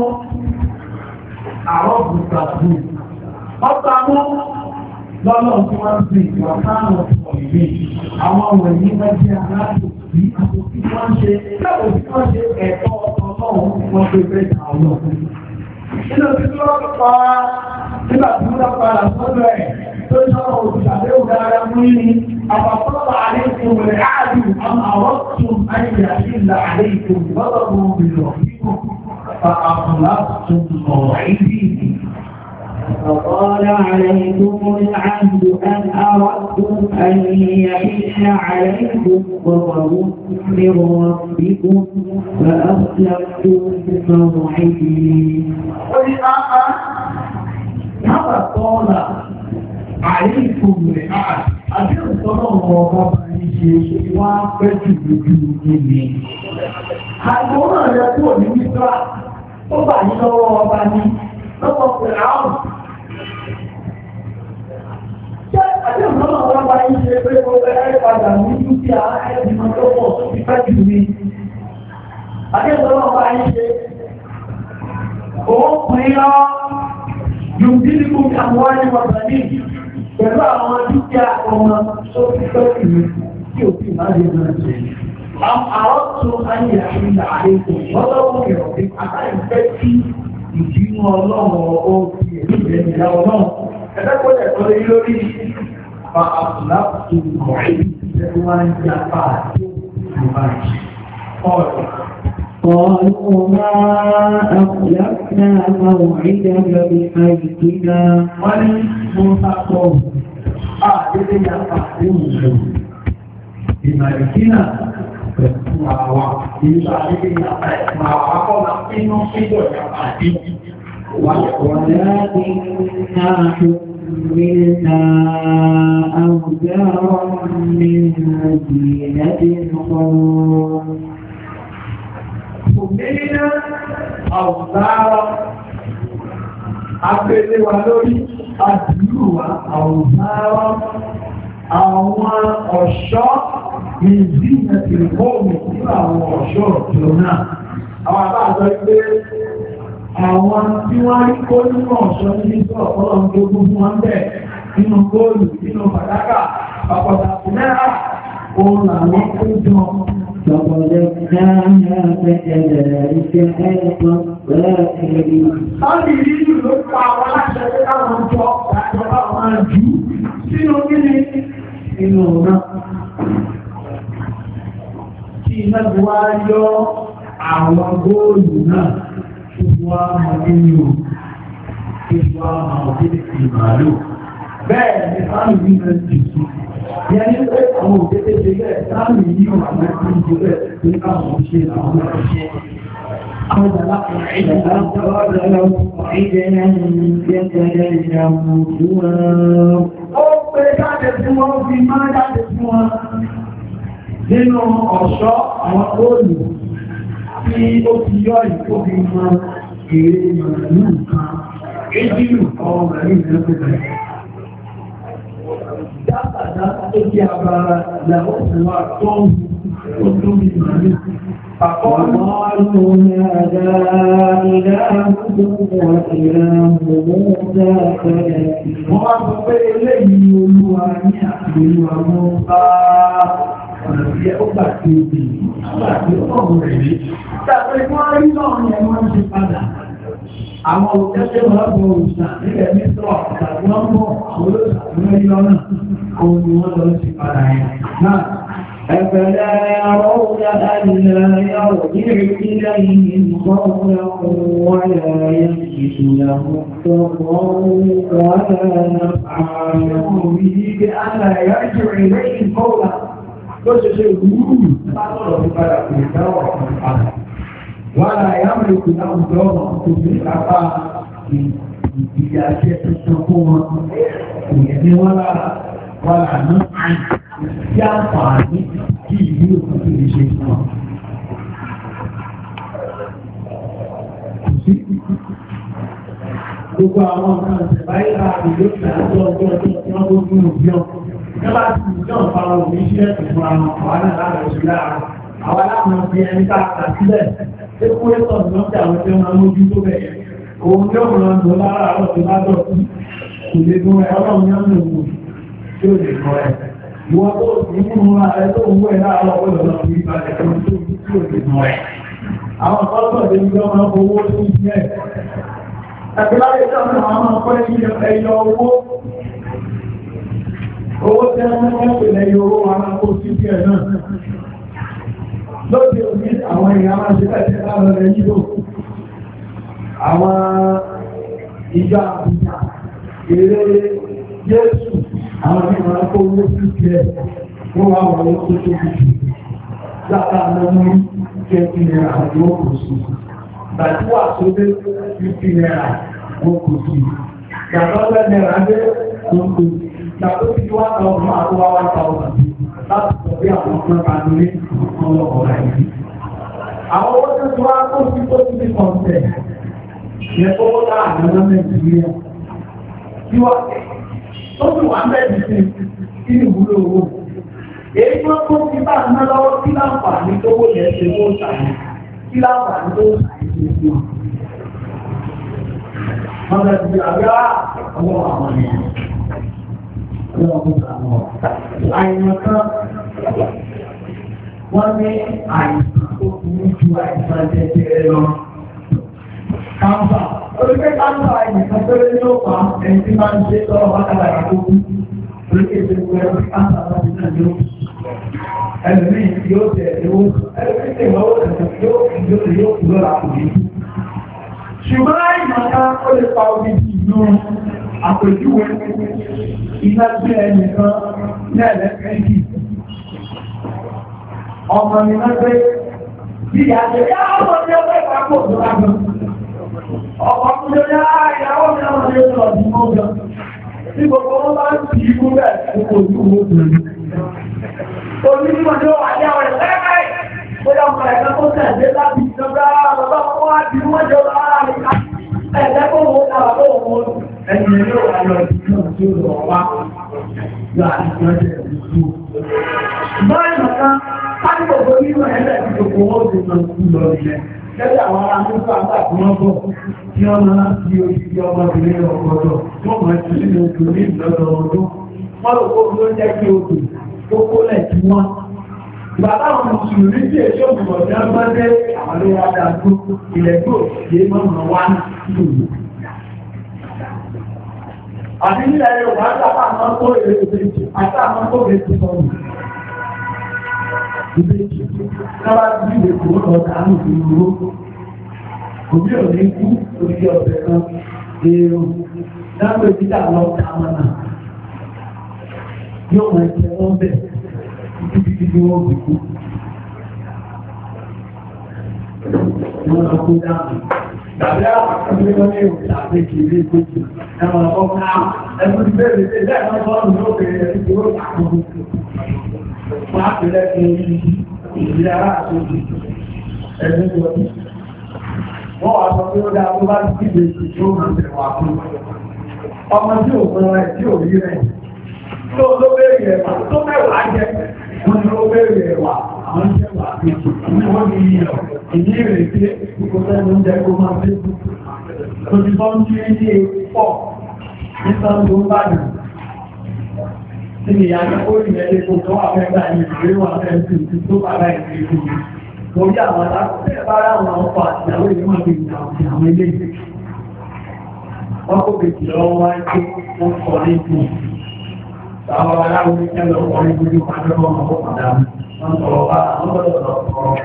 àwọn bùsàkù. Ọgbà mú lọ́lọ́ tí wọ́n ń bí ìwà káàrùn ọ̀pọ̀ ìwé. Àwọn ọ̀rọ̀ yìí mẹ́jẹ́ aláàtòkí àtòkí wọ́n ṣe lẹ́wọ̀ tí wọ́n ṣe ẹ̀tọ́ ọlọ́run wọ́n pé bẹ́ẹ̀ ọlọ́run. Nínú tí wọ́n pa nígbà tí wọ́n padà sọ́dọ̀ ẹ̀ tó sọ́rọ̀ òṣìṣàlẹ́ òdára mú ní àpapọ̀ عليكم العادي أم أردتم أن يحل عليكم غضب من ربكم فأخلفتم موعدي فقال عليكم العهد أن أردتم أن يحل عليكم غضب من ربكم فأخلفتم موعدي فقال عليكم العهد Àdéhùn tọ́lọ̀ ọba bá ní ṣe wá pẹ́ jù lójú níbi. Àìmọ́ràn rẹ̀ kúrò ní Mísírà, ó bà ní lọ́wọ́ ọba ní lọ́pọ̀ pẹ̀lú àwọn. Ṣé àdéhùn tọ́lọ̀ ọba bá ní ṣe pé ó bẹ̀rẹ̀ padà ní dúkìá ẹ̀dìmọ̀ tó pọ̀ tó ti pẹ́ jù ní? Àdéhùn tọ́lọ̀ ọba ní ṣe òun pín lọ, yóò dín ní kúkú àwọn ẹ̀wọ̀n ní pẹ̀lú àwọn dúkìá ọmọ tó ti tọ́jú mi tí ò sì máa lè máa jẹ. Àwọn tó ayé àìyíká àìkò lọ́lọ́wọ́ ìrọ̀bí àtàrí fẹ́ kí ìdínú ọlọ́run ó fi èyí rẹ̀ nílá ọlọ́run. Ẹgbẹ́ kó lẹ̀ tọ́lé lórí fa àbùláàbù mọ̀ọ́lì ìjẹ́bí wá ń jẹ́ apá àti ìbáyìí. قالوا ما أخلفنا موعدك بحيثنا ولمنفقهم àdédé yàtọ̀ àdéhùn ìlú ìmọ̀lẹ́kínà pẹ̀lú àwà ìlú àdédé yàtọ̀ ẹ̀kùn àwà akọ́lá inú fíjọ yàtọ̀ àdéhùn ولكننا حملنا أوزارا من زينة القوم حملنا أوزارا Agbèlé wa lórí àdúrù wa àwòrán àwọn ọ̀ṣọ́ ìdí ẹ̀tìrìkọ́ọ̀mù nínú àwọn ọ̀ṣọ́ ọ̀tọ̀ náà. Àwọn àbá àjọ pé àwọn tí wọ́n rí kó nínú ọ̀ṣọ́ ní ìṣọ́ ọ̀pọ̀lọ́ tó gbogbo wọn bẹ̀ nínú góòlù, nínú fàdákà, pàpàtàkù náà, òun làwọn tó jọ. فَقَدَرْنَاهَا فَكَذَلِكَ أَلْقَى الظَّاهِرِينَ. Sáàbì nínú ló pa àwọn aláṣẹ pé káwọn jọ àjọba àwọn àjú sínú kíni inú náà. tí iná ti wá yọ àwọn góòlù náà tó wá mọ nínú tó wá mọ òkèlè ìmàlú. Bẹ́ẹ̀ ni sáàmì ní ìrìn jù. Ìyẹn ní pé àwọn òkèlè ṣe bẹ́ẹ̀ sáàmì ní àwọn ẹgbẹ́ ìjọ bẹ́ẹ̀ tó ní káwọn ṣe àwọn ẹgbẹ́. Àwọn ìdàlá kan ìdàlá tó wá lọ́wọ́ ìdẹ́nà ìjẹ́jẹ́ ó pé jáde tí wọ́n fi máa jáde tí wọ́n nínú ọ̀ṣọ́ àwọn góòlù tí ó ti yọ ìkóbi mọ èrè ìrìnlú nǹkan éjìlù ọmọ rẹ̀ ìrìnlẹ́pẹ̀lẹ̀. Dábàdá tó jẹ́ abara lẹ́wọ́ ìwà tó ń tó bí ìrìnlú. وقالوا هذا إلهكم وإله موسى فنسي. Wọ́n sọ pé eléyìí Olúwa ní àti Olúwa mọ́ bá ọ̀nà tí ó gbà tí ó bì í, gbà tí ó kọ̀ rẹ̀ rí. Tàbí wọ́n rí náà ni wọ́n ti padà. Àwọn òṣèṣẹ́ wọn bọ̀ òṣà nílẹ̀ ní sọ́ọ̀ tàbí wọ́n bọ̀ àwọn olóṣà tí wọ́n rí lọ́nà. Òun ni wọ́n lọ sí padà yẹn. Náà. أفلا يرون ألا يرجع إليهم قولا ولا يملك لهم ضرا ولا نفعا ألا يرجع إليهم قولا ولا يملك لهم ضرا ìyàṣẹ́ tuntun fún wọn kò yẹ ní wọ́n lára wọ́n là ní tí àǹfààní tí ìlú òkú tó lè ṣe fún wọn. Gbogbo àwọn ọ̀nà ìṣẹ̀báyé láàrin ló ti àjọ ọjọ́ ọjọ́ tí wọ́n tó gún òbí ọ̀. Nígbà tí ìjọ ìfara òbí ṣílẹ̀ fún àwọn àwọn aláàrẹ̀ òṣèlú láàrin. Àwọn aláàrẹ̀ fi ẹni tá a kà sílẹ̀. Ṣé kú ẹ̀tọ́ ni wọ́n ti àwọn tí wọ́n mójú tó bẹ̀rẹ̀? Òun yóò rán lọ lára àwọn tó bá dọ̀tí. Kò lè gún ẹ̀ ọlọ́run yóò lè wò tí ó lè kọ́ ẹ̀. Ìwọ́n tó ti mú ẹ tó ń wẹ̀ láàárọ̀ ọ̀pọ̀lọpọ̀ lọ sí ìbàdàn tó tí ó lè mọ̀ ẹ̀. Àwọn ọ̀pọ̀lọpọ̀ lè gbọ́ máa fowó sí ilẹ̀. Ẹgbẹ́láyé sáwọn àwọn ọkọ̀ ẹyọ owó. Owó tí wọ́n pè lẹ́yọ owó wọn máa kó sí ilẹ̀ náà. Lóde òní àwọn èèyàn máa ṣe tẹ́tẹ́ láàárọ̀ rẹ̀ yíò. Àwọn ìjọ àbújá, èrè Jésù, àwọn mìíràn máa kó owó sí ilẹ̀. Wọ́n wá wọ́n tó tó kìí. Láta lọ́mú 20 naira àti wọ́n kò sí. Gbàtíwà tó dé 50 naira wọ́n kò sí. Gbàtọ́lẹ̀ naira dé wọ́n kò sí. Gbàtó ti wá tàwọn máa tó wá 1,000 láti sọ bí àwọn ọmọ kan ní ọlọ́pọ̀ láìsí. Àwọn owó tó ti wá kó sí tó ti ní kọ̀ǹtẹ̀. Yẹ kó wọ́n láàrín ọjọ́ Nàìjíríà. Tó ti wà mẹ́rin sí kí ni ìwúlò owó. Èyí tó tó ti bá ń ná lọ́wọ́ kí láǹfààní tó wó yẹ ṣe wó ṣàyẹ̀, kí láǹfààní tó ṣàyẹ̀ ṣe fún wọn. Wọ́n bẹ̀rẹ̀ sí àgbẹ́ àwọn àwọn ènìyàn. Ọlọ́run kò sàánú ọ̀. Àìyàn kan wọ́n ní àìsàn tó burú ju àìsàn jẹjẹrẹ lọ. Káńfà, oríkẹ́ káńfà àìsàn tó lé ní òpá ẹni tí máa ń ṣe lọ́wọ́ wákàtà àkókò. Oríkẹ́ ìṣẹ́gun ẹ̀rọ káńfà láti náà ní òkú. Ẹlòmí yóò tẹ̀ ẹ̀wọ́ ẹlòmí tẹ̀ ìwọ́wọ́ ẹ̀sẹ̀ yóò kú lọ́la kò ní. Ṣùgbọ́n àìmọ̀ká ó lè pa omi sí inú àpèjúwe iná tí ẹnìkan ní ẹ̀lẹ́fẹ́jì. Ọmọ mi náà pé bí ìyàjẹ́ yá ọmọ tí ó fẹ́ pàpọ̀ tó lágbọ́n. Ọkọ̀ tó lè yá ìyàwó mi náà lè sọ ọdún mọ́jọ. Tí gbogbo wọn bá ń tì í kú bẹ́ẹ̀ kó ojú owó bẹ̀rẹ̀. Onímọ̀ ni ó wà ní àwọn ẹ̀lẹ́gbẹ̀ẹ́ bóyá ọmọ ẹ̀gbẹ́ tó tẹ̀lé láti ìjọba bàbá fún wá bí wọ́n jọ lára rí ká ẹ̀lẹ́gbẹ̀ẹ́ wọn dára tó wọn ẹni ẹni ó wà lọ ìdíjọ́ tí ó lọ wá yọ àtijọ́ jẹ́ ìlú. Báyìí nǹkan ká ní gbogbo nínú ẹ̀lẹ́ tí gbogbo wọn ti lọ sí lọ ilẹ̀. Lẹ́yìn àwọn ará nípa àgbà tí wọ́n bọ̀ tí wọ́n máa fi ojú ọmọbìnrin ọgbọ́dọ̀ wọ́n máa ti nínú ojú ní ìlọ́dọ̀ ọdún. Wọ́n lò kó ló jẹ́ kí odò tó kólẹ̀ tí wọ́n. Bàbá àwọn Mùsùlùmí tí èṣò òmùgọ̀ tí wọ́n bá dé àwọn ló wá dáa tó ilẹ̀ tó yé mọ́mọ́ wá lòlù. Àti nílẹ̀ Yorùbá sábà máa ń kó èrè ìbejì àti àwọn tó lè ti sọ̀rọ̀. Ìbejì káwá sí ìwé tó lọ dànù ìlú òbí ò ní kú orí ọ̀bẹ kan èrò dáwọ́ ìdíjà lọ kàmánà yóò máa jẹ wọ́n bẹ̀ títí tí wọ́n fi kú. Wọ́n lọ kó dáàbò. Tàbí àwọn akẹ́kọ̀ọ́ ní èrò tàbí kìí gbogbo. Ẹ̀wọ̀n ọkọ̀ ẹ̀kọ́ ti bẹ̀rẹ̀ sí ilé ẹ̀kọ́ sọ́ọ̀nù ló bẹ̀rẹ̀ sí ìwé àkókò. Wọ́n á pèlẹ́ sí ìdílé ara àtòkè ẹ̀dùn ìwọ̀n. Wọ́n wá sọ pé ó dáa tó bá ti kíde sí tó máa tẹ̀ wá fún. Ọmọ tí ò mọ ẹ̀ tí ò rí rẹ̀. Tó ló bẹ̀rẹ̀ ẹ̀wà tó mẹ́wàá jẹ́. Wọ́n ní ó bẹ̀rẹ̀ ẹ̀wà àwọn jẹ́ wà pé wọ́n ní ìyọ̀. Ìní ìrètí kò sẹ́nu ń jẹ́ kó máa fi kú. Òṣìṣọ́ ń tí ní pọ̀ ní sọ́ndó ń bá jù. Tí ni ìyá ó rí ẹlé kó tó wà fẹ́ gbà ní ìwé wà fẹ́ sí ti tó bàbá ìwé ìlú. Torí àwọn alákọ̀ọ́sẹ̀ bá ráwọn ọkọ̀ àti ìyàwó ìlú máa fi ìgbà òfin àwọn ilé ìgbé. Wọ́n kó bèjì lọ́wọ́ wá pé wọ́n kọ́ ní ìlú. Àwọn aláwọ̀ ní kẹ́lọ̀ ọkọ̀ ní ìlú pàdé ọmọ ọkọ̀ padà. Wọ́n sọ̀rọ̀ bá àwọn ọ̀dọ́ sọ̀rọ̀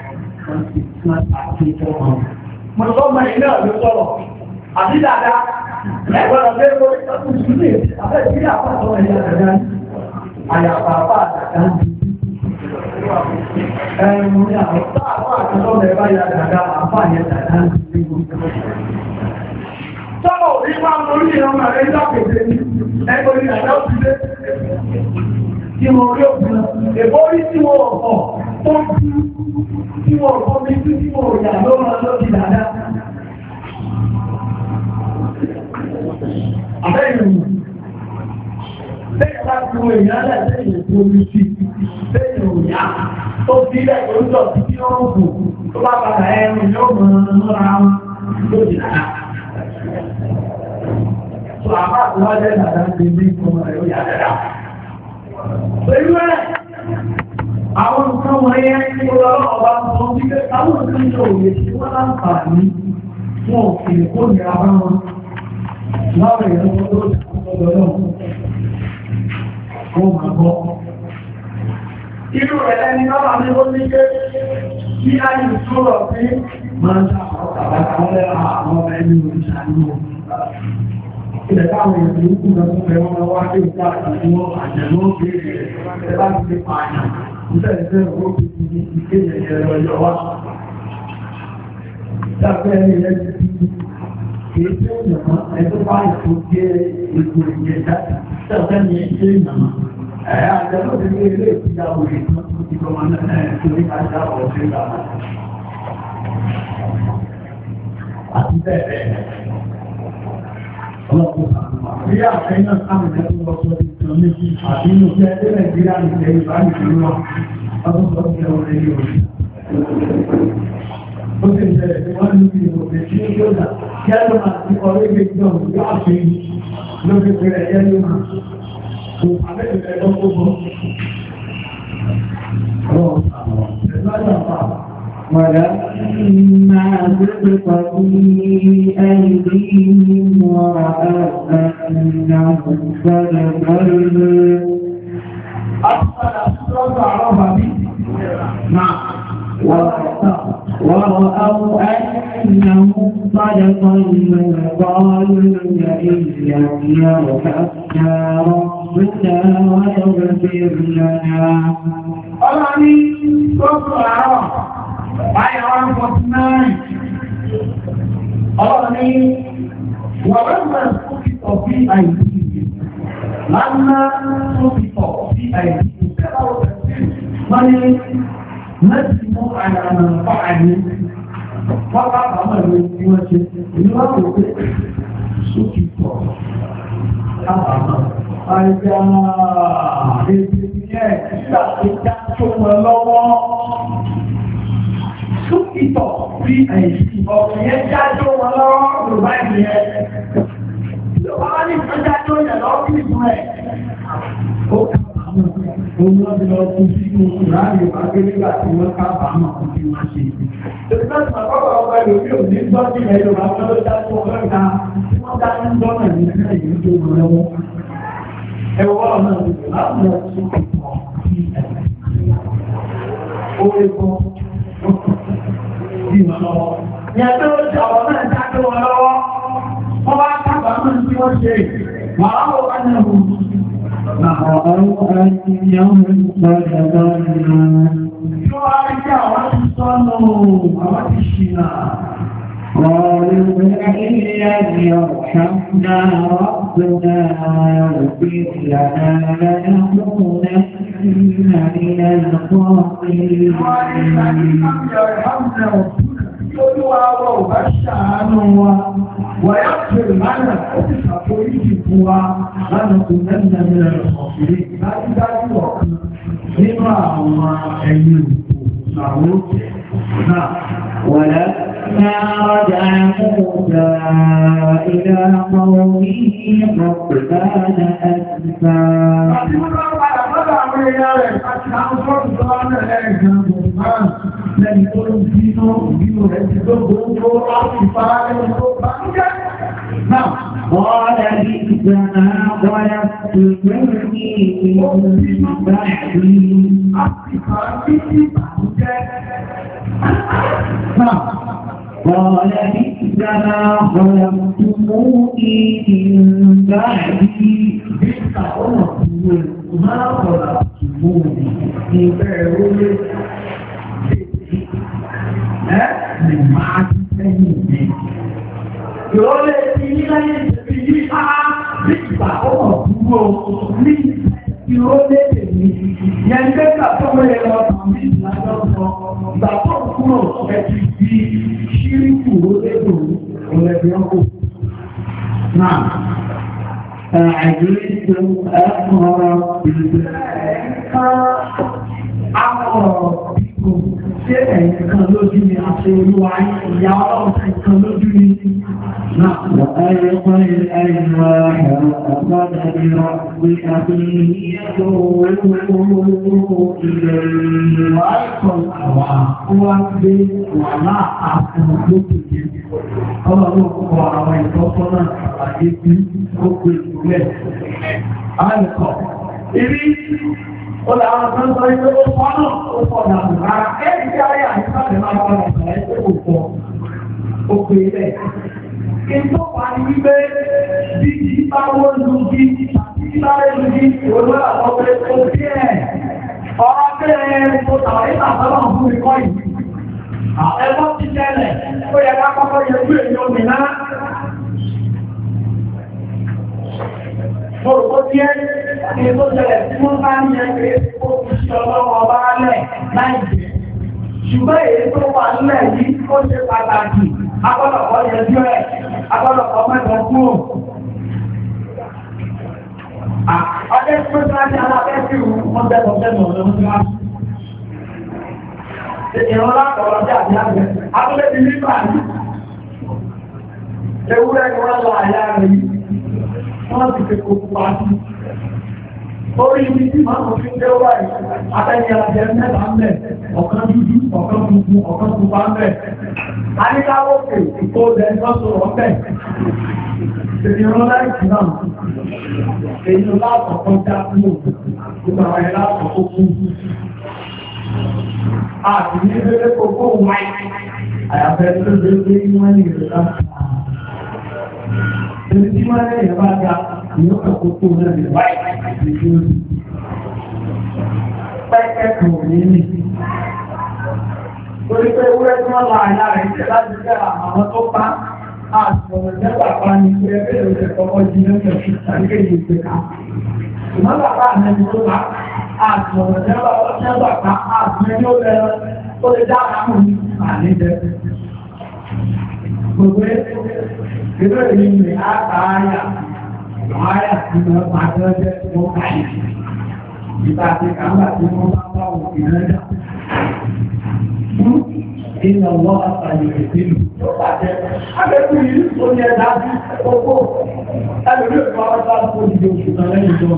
mo sọ ma ilé ọ̀dọ́ sọ̀rọ̀ àti dáadáa ẹgbọ́n ọ̀dọ́ ẹgbọ́n ìtọ́kùn sílé àbẹ́ ìdílé àpapọ̀ ẹ̀yà dáadáa àyàfà àpá àdáadáa ní ẹ̀rùn ní àwọn àpá àtọ́lọ́ ẹ̀bá yà dáadáa àpá àyẹ dáadáa ní sọ́rọ̀ orí máa ń lórí ìrọmọ rẹ̀ lápẹ̀ẹ́ ẹgbọ́n ní àjá òṣìlé tí wọ́n rí òfin ẹ̀bọ́rí tí wọ́n ọ̀pọ̀ tó tí wọ́n ọ̀pọ̀ mi tí wọ́n yà lọ́wọ́ lọ́dí dáadáa. Àbẹ́yìn bẹ́ẹ̀ bá ti wọ èèyàn lẹ́sẹ̀yìn tó rí sí bẹ́ẹ̀ òyà tó fi ilẹ̀ tó ń jọ sí tí ó ń bù tó bá padà ẹ̀rùn yóò mọ̀ ọ́nà lọ́dí dáadáa. Tó àbá àtúwájẹ́ dáadáa ti ní ìfọ̀mọ̀ rẹ̀ ó yà dáadáa. Pẹ̀lú ẹ̀, àwọn nǹkan wọ̀nyí ní ọlọ́rọ̀ ọba sọ wípé àwọn nǹkan yóò lè ṣe wọ́n láǹfààní wọn ò fi lè kó nira bá wọn. Láwọn èèyàn tó tó ọ̀dọ̀ náà, wọ́n máa gbọ́. Irú rẹ̀ lẹ́ni náà ní ó ní pé kí á yìí sọ̀rọ̀ sí máa ń ṣàkóso àbáta wọn lẹ́ra àwọn ọmọ ẹni oríṣàánú. Ilẹ̀ táwọn èèyàn tó kú lọ fún ẹwọ́n wá dé ìgbà àti wọ́n àjẹ̀lú òkèèrè rẹ̀ bá ti lè pààyàn. Ìfẹ́ owó ti di ìkéyẹ̀ ẹ̀rọ ọjọ́ wá. Dábẹ́ ẹni rẹ̀ ti di kìí tí ó yàn án ẹjọ́ bá ìfò gé ètò ìyẹ̀ jáde. Dábẹ́ ni ṣe ìyàmà. Àjẹ̀lú ti ní ilé ìpìyàwó ìtàn tó ti gọmọ náà torí kájá ọ̀ṣẹ́ ìgbà. Àti bẹ́ẹ̀ bẹ́ẹ̀. Bí àfẹ́ náà sáàmì lẹ́tọ́ lọ́pọ̀ ìtàn méjì àti inú jẹ́ ẹgbẹ́ Nàìjíríà ní ilẹ̀ ìbánisẹ̀ wà ọdún tó jẹ́ orí orí. Ó sì bẹ̀rẹ̀ tí wọ́n ní ìròpẹ̀ tí ó yóò dà kí á lọ máa ti ọ̀rẹ́ ìgbé jọ yóò àṣẹ yìí ló fi pẹ̀rẹ̀ yẹ́ ló máa. Kò àmẹ́bẹ̀rẹ̀ lọ́pọ̀ bọ́. Ọlọ́run sàmọ̀. ولما سقط في أيديهم ورأوا أنهم فلبلوا أصبح أسرار عربي نعم ورأوا أنهم صدقوا قالوا لئن لم يرحمنا ربنا ويغفر لنا Ọlọ́ni lọ́pọ̀ àárọ̀, báyọ̀ 149. Ọlọ́ni wọ̀rọ̀mọ̀ sókìtọ̀ bí àìsí. Lánàá sókìtọ̀ bí àìsí. Wọ́n ni mẹ́sì mú àyàmà fáàní. Wọ́n bá bàmà ló tí wọ́n ṣe. Ìlú wọ́n kò pé sókìtọ̀ kábàmà. Àìjá èdè ìyẹ́ ìgbàgbéjá tó wọn lọ́wọ́. Súnkìtọ̀ bí àìsí ọ̀pọ̀ yẹn já tó wọn lọ́wọ́ Yorùbá ìyẹn. Yorùbá wá ní ìfẹ́já tó yẹ lọ́wọ́ kí ìfún ẹ̀. Ó kábàámọ̀. Òun lọ́ ti lọ fún sínú ìráàlì ìpàgé nígbà tí wọ́n kábàámọ̀ fún bí wọ́n ṣe. Ìgbàgbọ́n àkọ́kọ́ ọgbà Yorùbá ò ní gbọ́ sí ilẹ̀ Yorùbá tó ló já tó wọn ká. Wọ́n dá ní gbọ́nà ní ilẹ̀ yìí tó wọn lọ́wọ́. Ẹwọ́ ọ̀nà ìgbà láti lọ sí ìpọ̀ sí ẹ̀rẹ̀. Ó lè kọ́ bí wọn lọ́wọ́. Ìyẹn tó ṣe ọ̀rọ̀ náà jáde wọn lọ́wọ́. Wọ́n bá kábàámọ̀ tí wọ́n ṣe wàá wọ ánìyàn. رأوا أنهم قد ضلوا قالوا لئن لم يرحمنا ربنا ويغفر لنا لنكونن من الخاسرين Olúwàwọ̀ ò bá ṣàánú wa, wọ̀yá pèrè lánàá ó ti ṣàforíjì fún wa lánàá kò lẹ́nà mẹ́rẹ̀ ọ̀fẹ́rẹ́ dájúdájú ọ̀kan nínú àwọn ẹ̀yìn òkú àwọn òkè náà. ولما رجع موسى إلى قومه غضبان أسفا Lẹ́yìn tó ń bínú rẹ̀ ti tó gbogbo láti fara lẹ́yìn tó bá ń jẹ́. Náà, قال بئس ما خلقتموني من بعدي قال بئس ما خلقتموني من بعدي بئس ما خلقتموني من بعدي Ẹ̀mì máa ti tẹ́yìn mi. Ìrọ́lẹ̀ ti ní láyé ìjẹ̀bí yí áá ní ìgbà ọmọ dúró ní ìrọ́lẹ̀ èmi. Yẹn gbẹ́gbà tó wẹ́rẹ̀ lọ tàbí ìlàjọ́ sọ. Ìgbà tó kúrò ẹ̀tì bí ṣíríkù lólédò ọ̀lẹ́bí ọkọ̀. Náà, أعجزتم Ṣé ẹ̀yìn kan lójú ni àṣẹ olúwa ìyá ọlọ́run kan lójú ni náà? وألقى الألواح وأخذ بربك فيه يدعو إليه وألقى الألواح هو gbé wàhálà àfihàn lókè yẹn. Ọlọ́run kọ àwọn ìtọ́sọ́nà àti bí ó pè sílẹ̀. Àlùkò. Ibi ó làwọn kan sọ pé ó fọ́nà ó fọ́nà àbùkára ẹni tí ayé àyíkáàdé máa bá wọn sọ̀rọ̀ ẹgbẹ́ òpó ó pè é bẹ́ẹ̀. Kí n tó wà ní wípé bí kì í bá wọ́n lu bí àti bí bá rẹ̀ lu bí olóòrò àwọn pé ó bí ẹ̀ ọ̀rọ̀ bẹ́ẹ̀ tó tàwọn ìgbà sábà ń fún mi kọ́ yìí. Ẹgbọ́n ti ṣẹlẹ̀ ó yẹ ká kọ́kọ́ yẹ kú èyí omi náà. Mo tí ẹ́ ní tó ṣẹlẹ̀ tí wọ́n bá ní ẹgbẹ́ ó fi ṣe ọlọ́wọ́ ọba alẹ́ láì jẹ́. Ṣùgbọ́n èyí tó wà nílẹ̀ yìí ó ṣe pàtàkì, agbọ́dọ̀kọ́ yẹjú ẹ̀, agbọ́dọ̀kọ́ mẹ́jọ kúrò. Ọjọ́ tí ó ti láti alábẹ́sì wọ́n bẹ̀rẹ̀ ọ̀dọ́ ìran látọ̀rọ̀ jẹ́ àbí àgbẹ̀. Abúlé ti nígbà ní. Ewúrẹ́ ni wọ́n lọ àyà rẹ̀ yìí. Wọ́n ti fi kòkò pa sí. Orí ibi tí màá mọ̀ fi ń dẹ́wọ́ báyìí. Abẹ́ni àjẹ mẹ́ta ń bẹ̀. Ọ̀kan dúdú, ọ̀kan funfun, ọ̀kan pupa ń bẹ̀. Aníkáwó kè kó dẹ̀ lọ́sọ̀rọ̀ bẹ̀. Ìran láìsí náà. Èyí ló látọ̀kọ́ já kúrò. Gbogbo àwọn ẹ̀rọ àkọ́kọ́ kú. Àti ní ẹgbẹ́ kòkó wáyé, àyàfẹ́ tó lè gbé wọ́n ní ìrọ̀lá. Ẹni tí wọ́n lẹ́yìn bá ga, ìyọ́ kòkó náà lè wáyé àti ìjọ́rí. Pẹ́kẹ́kọ̀ọ́ ní ní. Torí pé ewúrẹ́ tí wọ́n lọ àyà rẹ̀ jẹ́ láti jẹ́ àwọn tó bá àṣọ̀rọ̀ jẹ́gbà bá ní pé ẹgbẹ́ ìrọ̀lẹ́ kọ́kọ́ jí lẹ́sẹ̀ fún àríkèjì ìgbéka. Ìmọ̀ bàbá àmẹ́ni tó bá àṣọ̀rọ̀ jẹ́gbà bá àṣọ̀rọ̀ ó lè dá àwọn àníjẹ́. Gbogbo ẹgbẹ́ ìrìn rẹ̀ àtàáyà, àáyà tí wọ́n máa jẹ́ wọ́n káyì. Ìta àti kàmbà tí wọ́n bá bá wọn ìrẹ́jà. Iná wọ́n àtàyè ìdílù tó bàjẹ́. Akẹ́kọ̀ọ́ yìí tó yẹ dájú owó ẹlòmí òkú àwọn bá fún ìdí oṣù kan lẹ́yìn ìjọba.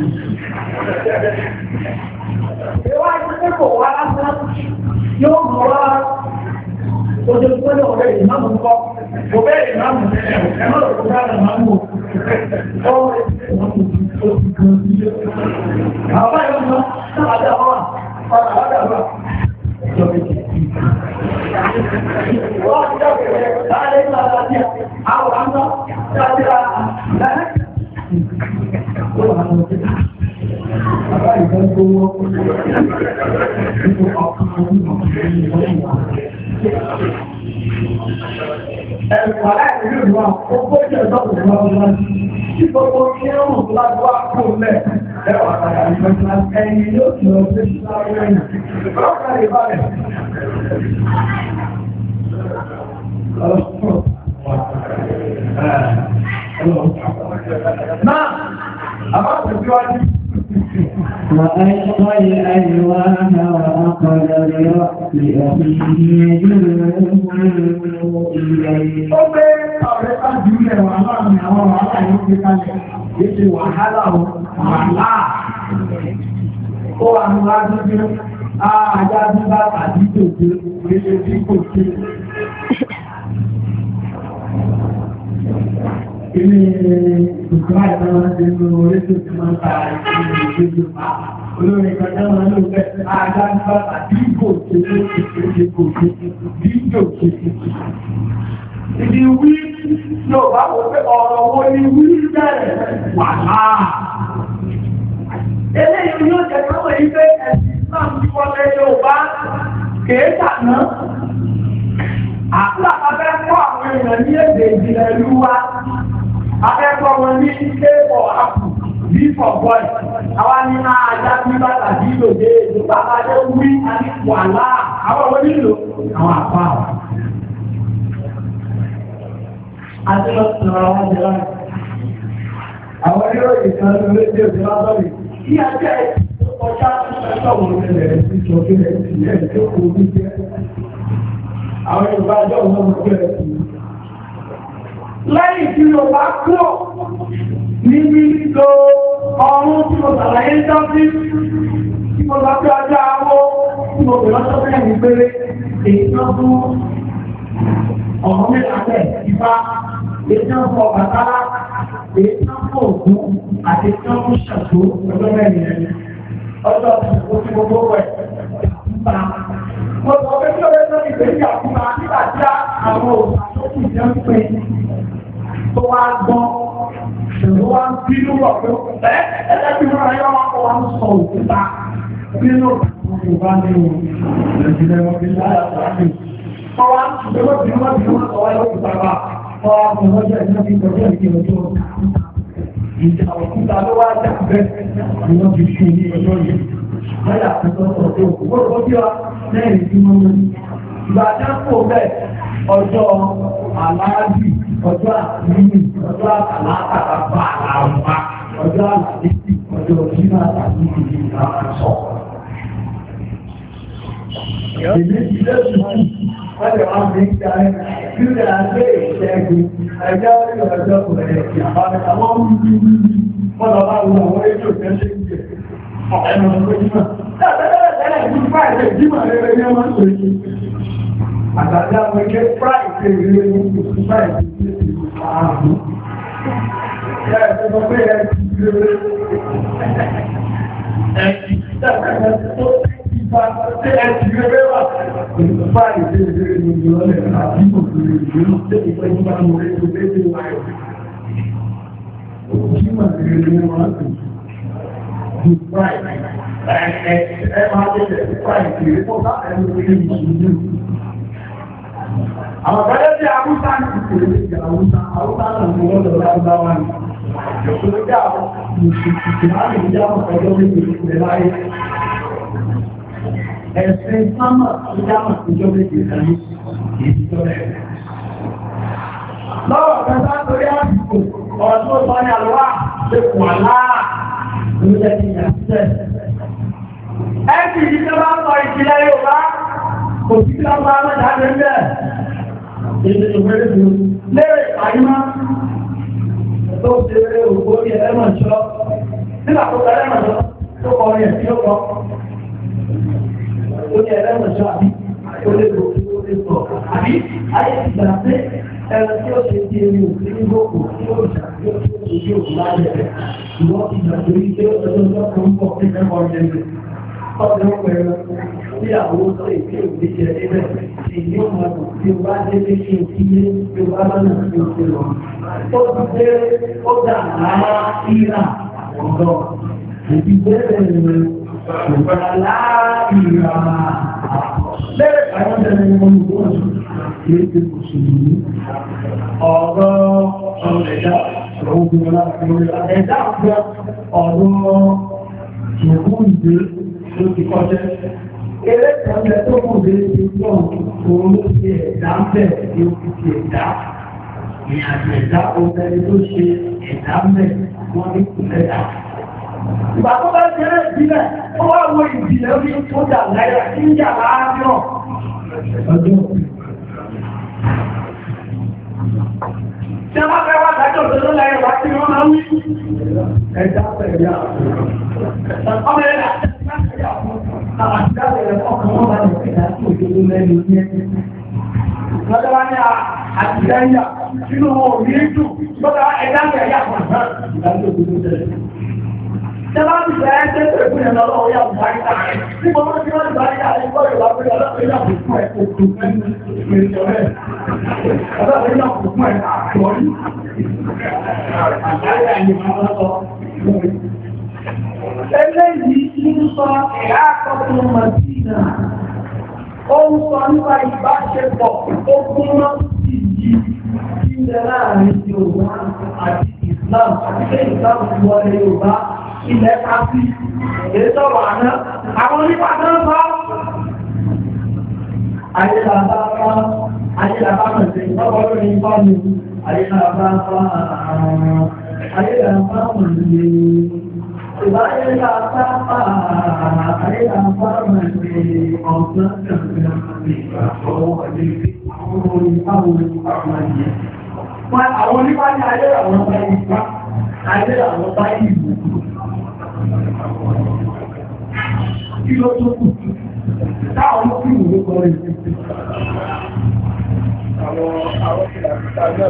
Ìwà ìpínlẹ̀ wà lásán yóò mọ̀ wá ojú pẹ́lú ọ̀rẹ́ ìmáàmù kọ́. Kò bẹ́ẹ̀ ìmáàmù tẹ́lẹ̀ ẹ̀mọ́ lọ́pọ̀ dára máa ń mọ̀. Ọ̀rẹ́ ìmáàmù tó ti kan sí ilé. Àwọn báyọ̀ mọ́ sáàdà wà, ọ̀rọ̀ àwádà wà. Wọ́n ìfẹ́ gbówó nínú ọkàn ọdún ẹ̀rùn aláìrí ìlú àwọn ó jẹ́ ìjọba ìjọba tí gbogbo kí ó rùn láti wá kó lẹ̀ ẹwà àtàrà ìfẹ́sílá ẹni yóò tí ó ṣe sáré ẹ̀yìn ọ̀pọ̀ ìbálẹ̀ náà àbáṣẹ̀síwájú وألقى الألواح وأخذ برأس أخيه يجره إليه. Ó gbé ọ̀rẹ́ sáájú ilẹ̀ wà láàrin àwọn wàhálà yóò gbé kalẹ̀. Èsì wàhálà wàhálà. Ó wà ní wájú bí ajá bí bá tàbí tòjú, èsì tí kò ṣe. Ilé ìgbà ìdáwọn ti ń lo orí tó ti máa ń ta ìgbésí pa. Olórin ìgbàjá máa ń lò pẹ́ àdáńgbà àti ìgbò tí ó ti ṣe kò sí díjò tí ó ti. Ìdí wí yóò bá wò pé ọ̀rọ̀ wo ni wí bẹ̀rẹ̀ wà láà. Eléyìí yóò jẹ́ káwọn yìí pé ẹ̀sìn náà ti wọlé yóò bá kéèkà náà. Àpá abẹ́kọ́ àwọn èèyàn ní èdè ìjìnlẹ̀ ìlú wa. Akẹ́kọ̀ọ́ wọn ní A for apple, B for boy. Àwa ní ajá bí bàtà bí lòdè nípa ajé wí àti wàhálà. Àwọn ọmọ nílò àwọn àpá. Àti lọ sọ̀rọ̀ àwọn jẹ láti. Àwọn oníròyìn kan ló lé dé òjò lásọ̀rì. Kí ajá ẹ̀ tó kọjá ẹgbẹ́ òun lè rẹ̀ sí ìjọba ẹ̀ tó kò ní jẹ́. Àwọn Yorùbá ọjọ́ òun ló gbé ẹ̀ sí. Lẹ́yìn tí mo bá kúrò níbi lo ọrún tí mo sàlàyé jọ́sí, tí mo lọ sí ọjọ́ àwọ́, tí mo bẹ̀rẹ̀ ọjọ́ bẹ́ẹ̀ ní péré, èyí tó fún ọ̀rọ̀ mẹ́ta bẹ́ẹ̀ ìfá, èyí tó fún Ọbàtálá, èyí tó fún Ògún, àti tó fún Ṣàngó ọjọ́ mẹ́rin ẹni. Ọjọ́ Ṣàngó tí mo gbọ́ rẹ̀ ìjàkúta. Mo sọ pé kí ó lé lórí ìgbésí ìjàkúta nígbà tí àwọn òṣàṣókù jẹ́ ń pè tó wá gbọ́, ṣèlú wá ń bínú wọ̀ pé ẹgbẹ́ tí wọ́n ráyọ́ wọn kọ́ wá ń sọ òkúta bínú Yorùbá ní ìrìnlẹ̀ wọn bí láyà sáàmì. Wọ́n wá ń ṣùgbẹ́ wọ́n bí wọ́n sọ wáyé òkúta bá wọ́n wá fún ọjọ́ ìjọ́ bí ìjọ́ ìjọ́ ìjọ́ ìjà òkúta ló wá jà bẹ́ẹ̀ ni wọ́n fi ṣe ní ọjọ́ yìí. Láyà tó sọ̀rọ̀ tó òkú wọ́n bí wa lẹ́yìn tí wọ́n mú ìgbà jẹ́ kó bẹ́ẹ̀ ọjọ́ aláàbì ọjọ́ àtìlẹ́yìn ọjọ́ àtàlákàtà bá àwọn ọjọ́ àlàdésì ọjọ́ ìjìnà àti ìdíje ìgbàsọ̀. Èdè ìdílé tuntun wọ́n lè wá ní ìjáde kílẹ̀ àgbé ìṣẹ́gun ẹjọ́ orí ọjọ́ ìrẹ̀lẹ̀ ìyàbára wọ́n ń bí wọ́n lọ bá wọn àwọn ètò ìfẹ́ṣẹ́ ìjẹ́ ọ̀pẹ̀lẹ̀ ọ̀pẹ̀lẹ̀ tẹ́lẹ̀ ìlú fáìlẹ̀ ìjímọ̀ rere ní ọmọ ìṣòro. Àgbàdá àwọn ilé fáìlẹ̀ ìrere ní fáìlẹ̀ ìjẹ́ ààrùn. Ìyá ẹ̀sẹ̀ pé ẹ̀sì rere ẹ̀sì tó ẹ̀sì rere wà. Fáìlẹ̀ ìrere ní ìrọ̀lẹ̀ àti ìgbòkèrè ìrìn tó ìpẹ́ nípa mọ̀ ètò lẹ́gbẹ̀ẹ́ wáyọ̀. Òjímọ̀ rere ní wọ́n á ẹ máa tẹ́lẹ̀ fáìlì rẹ̀ tó bá ẹni orí ìṣújú. Àwọn ọ̀gẹ́gẹ́ tí Awúsá ní ìpèrè ìjà Awúsá náà ní wọ́n lọ lágbàwà ní. Ìṣòro jẹ́ àwọn ìṣòro láti ìjà ọjọ́ méjì ìpèrè láyé. Ẹ̀sìn sámà ìjámà ìjọ méjì ìkàní ìjọ rẹ̀. Lọ́wọ́ kẹta torí àsìkò ọ̀rọ̀ tó sọ ní àlọ́wà ṣe kù àláà ló jẹ́ kí ìyàtúnṣẹ́. Ẹ̀sì ìjọba ń sọ ìjìnlẹ̀ Yorùbá kò sí kí wọ́n máa mẹ́ta lẹ́lẹ́. Èdè ìwéré tó lérè àyímá tó ṣe rẹ̀ ògbó ní ẹlẹ́mọ̀ṣọ́. Nígbà tó ṣe ẹlẹ́mọ̀ṣọ́ tó kọ orin ẹ̀sí ó kọ. Ó ní ẹlẹ́mọ̀ṣọ́ àbí ó lè lò ó lè sọ. Àbí ayé ti gbà pé ẹ̀rọ tí ó ṣe di ẹni òfin ní gbòkò tí ó ṣàkóso tó ṣe yí òkú láyé rẹ̀. Ìwọ́n ti gbà pé ilé ọjọ́ tó ń bọ̀ sí ẹ̀kọ́ ìjẹun. Ọdún pẹ̀lú tí àwọn oṣù ìpé òbíjẹ ẹgbẹ́ tí yóò máa bù tí ó bá dé bí kí o kí yé tí ó bá lọ́nà tí ó ti lọ. Ó ti dé ó dà lára ìrà ọ̀dọ́. ìbéèrè ìgbàláàbìrà lẹ́rẹ̀ àwọn ẹ̀rẹ̀ olùgbọ́n èdè òṣèlú ọ̀rọ̀ ẹ̀dá ẹ̀dá ọ̀rọ̀ ìṣòkún ìgbé ló ti kọjẹ́ eré ìtọ́jẹ́ tó kù dé ti pọ̀ òun ló ṣe ẹ̀dá bẹ̀ tí ó fi ṣe ẹ̀dá ìrìnàjò ẹ̀dá obìnrin tó ṣe ẹ̀dá bẹ̀ wọ́n ní kùlẹ̀dá ìgbà tó bá jẹ́rẹ̀ ìbílẹ̀ ó wá wo ìbílẹ̀ orí tó jà láyé tí ń jà láàárín ọjọ́ tí a bá fẹ́ wá dájọ́ òṣèlú láyé wá tí wọ́n máa ń wí ẹ̀dá pẹ̀lú ọmọ ẹ̀dá àwọn àtìdáwẹ̀ ọkàn wọn bá lè fẹ̀dá sí òjòjò lẹ́nu ní ẹni lọ́jọ́ wá ní àtìdáyà nínú orí ètò lọ́jọ́ ẹ̀dá pẹ̀lú àwọn ìdájọ́ òjòjò tẹ̀lé Jẹ́bá ti bẹ̀rẹ̀ ṣe pé fún ẹ̀lọ́ ọwọ́ yà wùbá ìta rẹ̀. Nígbà wọ́n tí wọ́n ti bá ní àyè gbọ́ ìwà pé ọlọ́pẹ́ yà kò fún ẹ̀ kò tó mẹ́rin ìrìnjọ rẹ̀. Ọlọ́pẹ́ yà kò fún ẹ̀ àkọ́rí. Àgbáyé àyè máa lọ́tọ̀. Eléyìí ń sọ ẹ̀yà àkọ́kọ́ Màdínà. Ó ń sọ nípa ìbáṣepọ̀ tó kún mọ́ sí yìí tí ń bẹ láàrin Yorùbá àti Islam àti pé Islam ti wọlé Yorùbá. Ilẹ̀ káfí, ètòrò àná, àwọn onípa náà bá ayélàbá mẹ́sẹ̀ ìpọ́pọ̀ lórí ìpọ́nù, ayélàbá mẹ́sẹ̀ ọ̀sán kẹfẹ́ àwọn onípa ní ayé àwọn ọba ìgbà, ayé àwọn ọba ìlú. Kí ló tó kù? Táwọn olókùn ìwé kọ́ rẹ̀ sí. Àwọn ìlànà ìlànà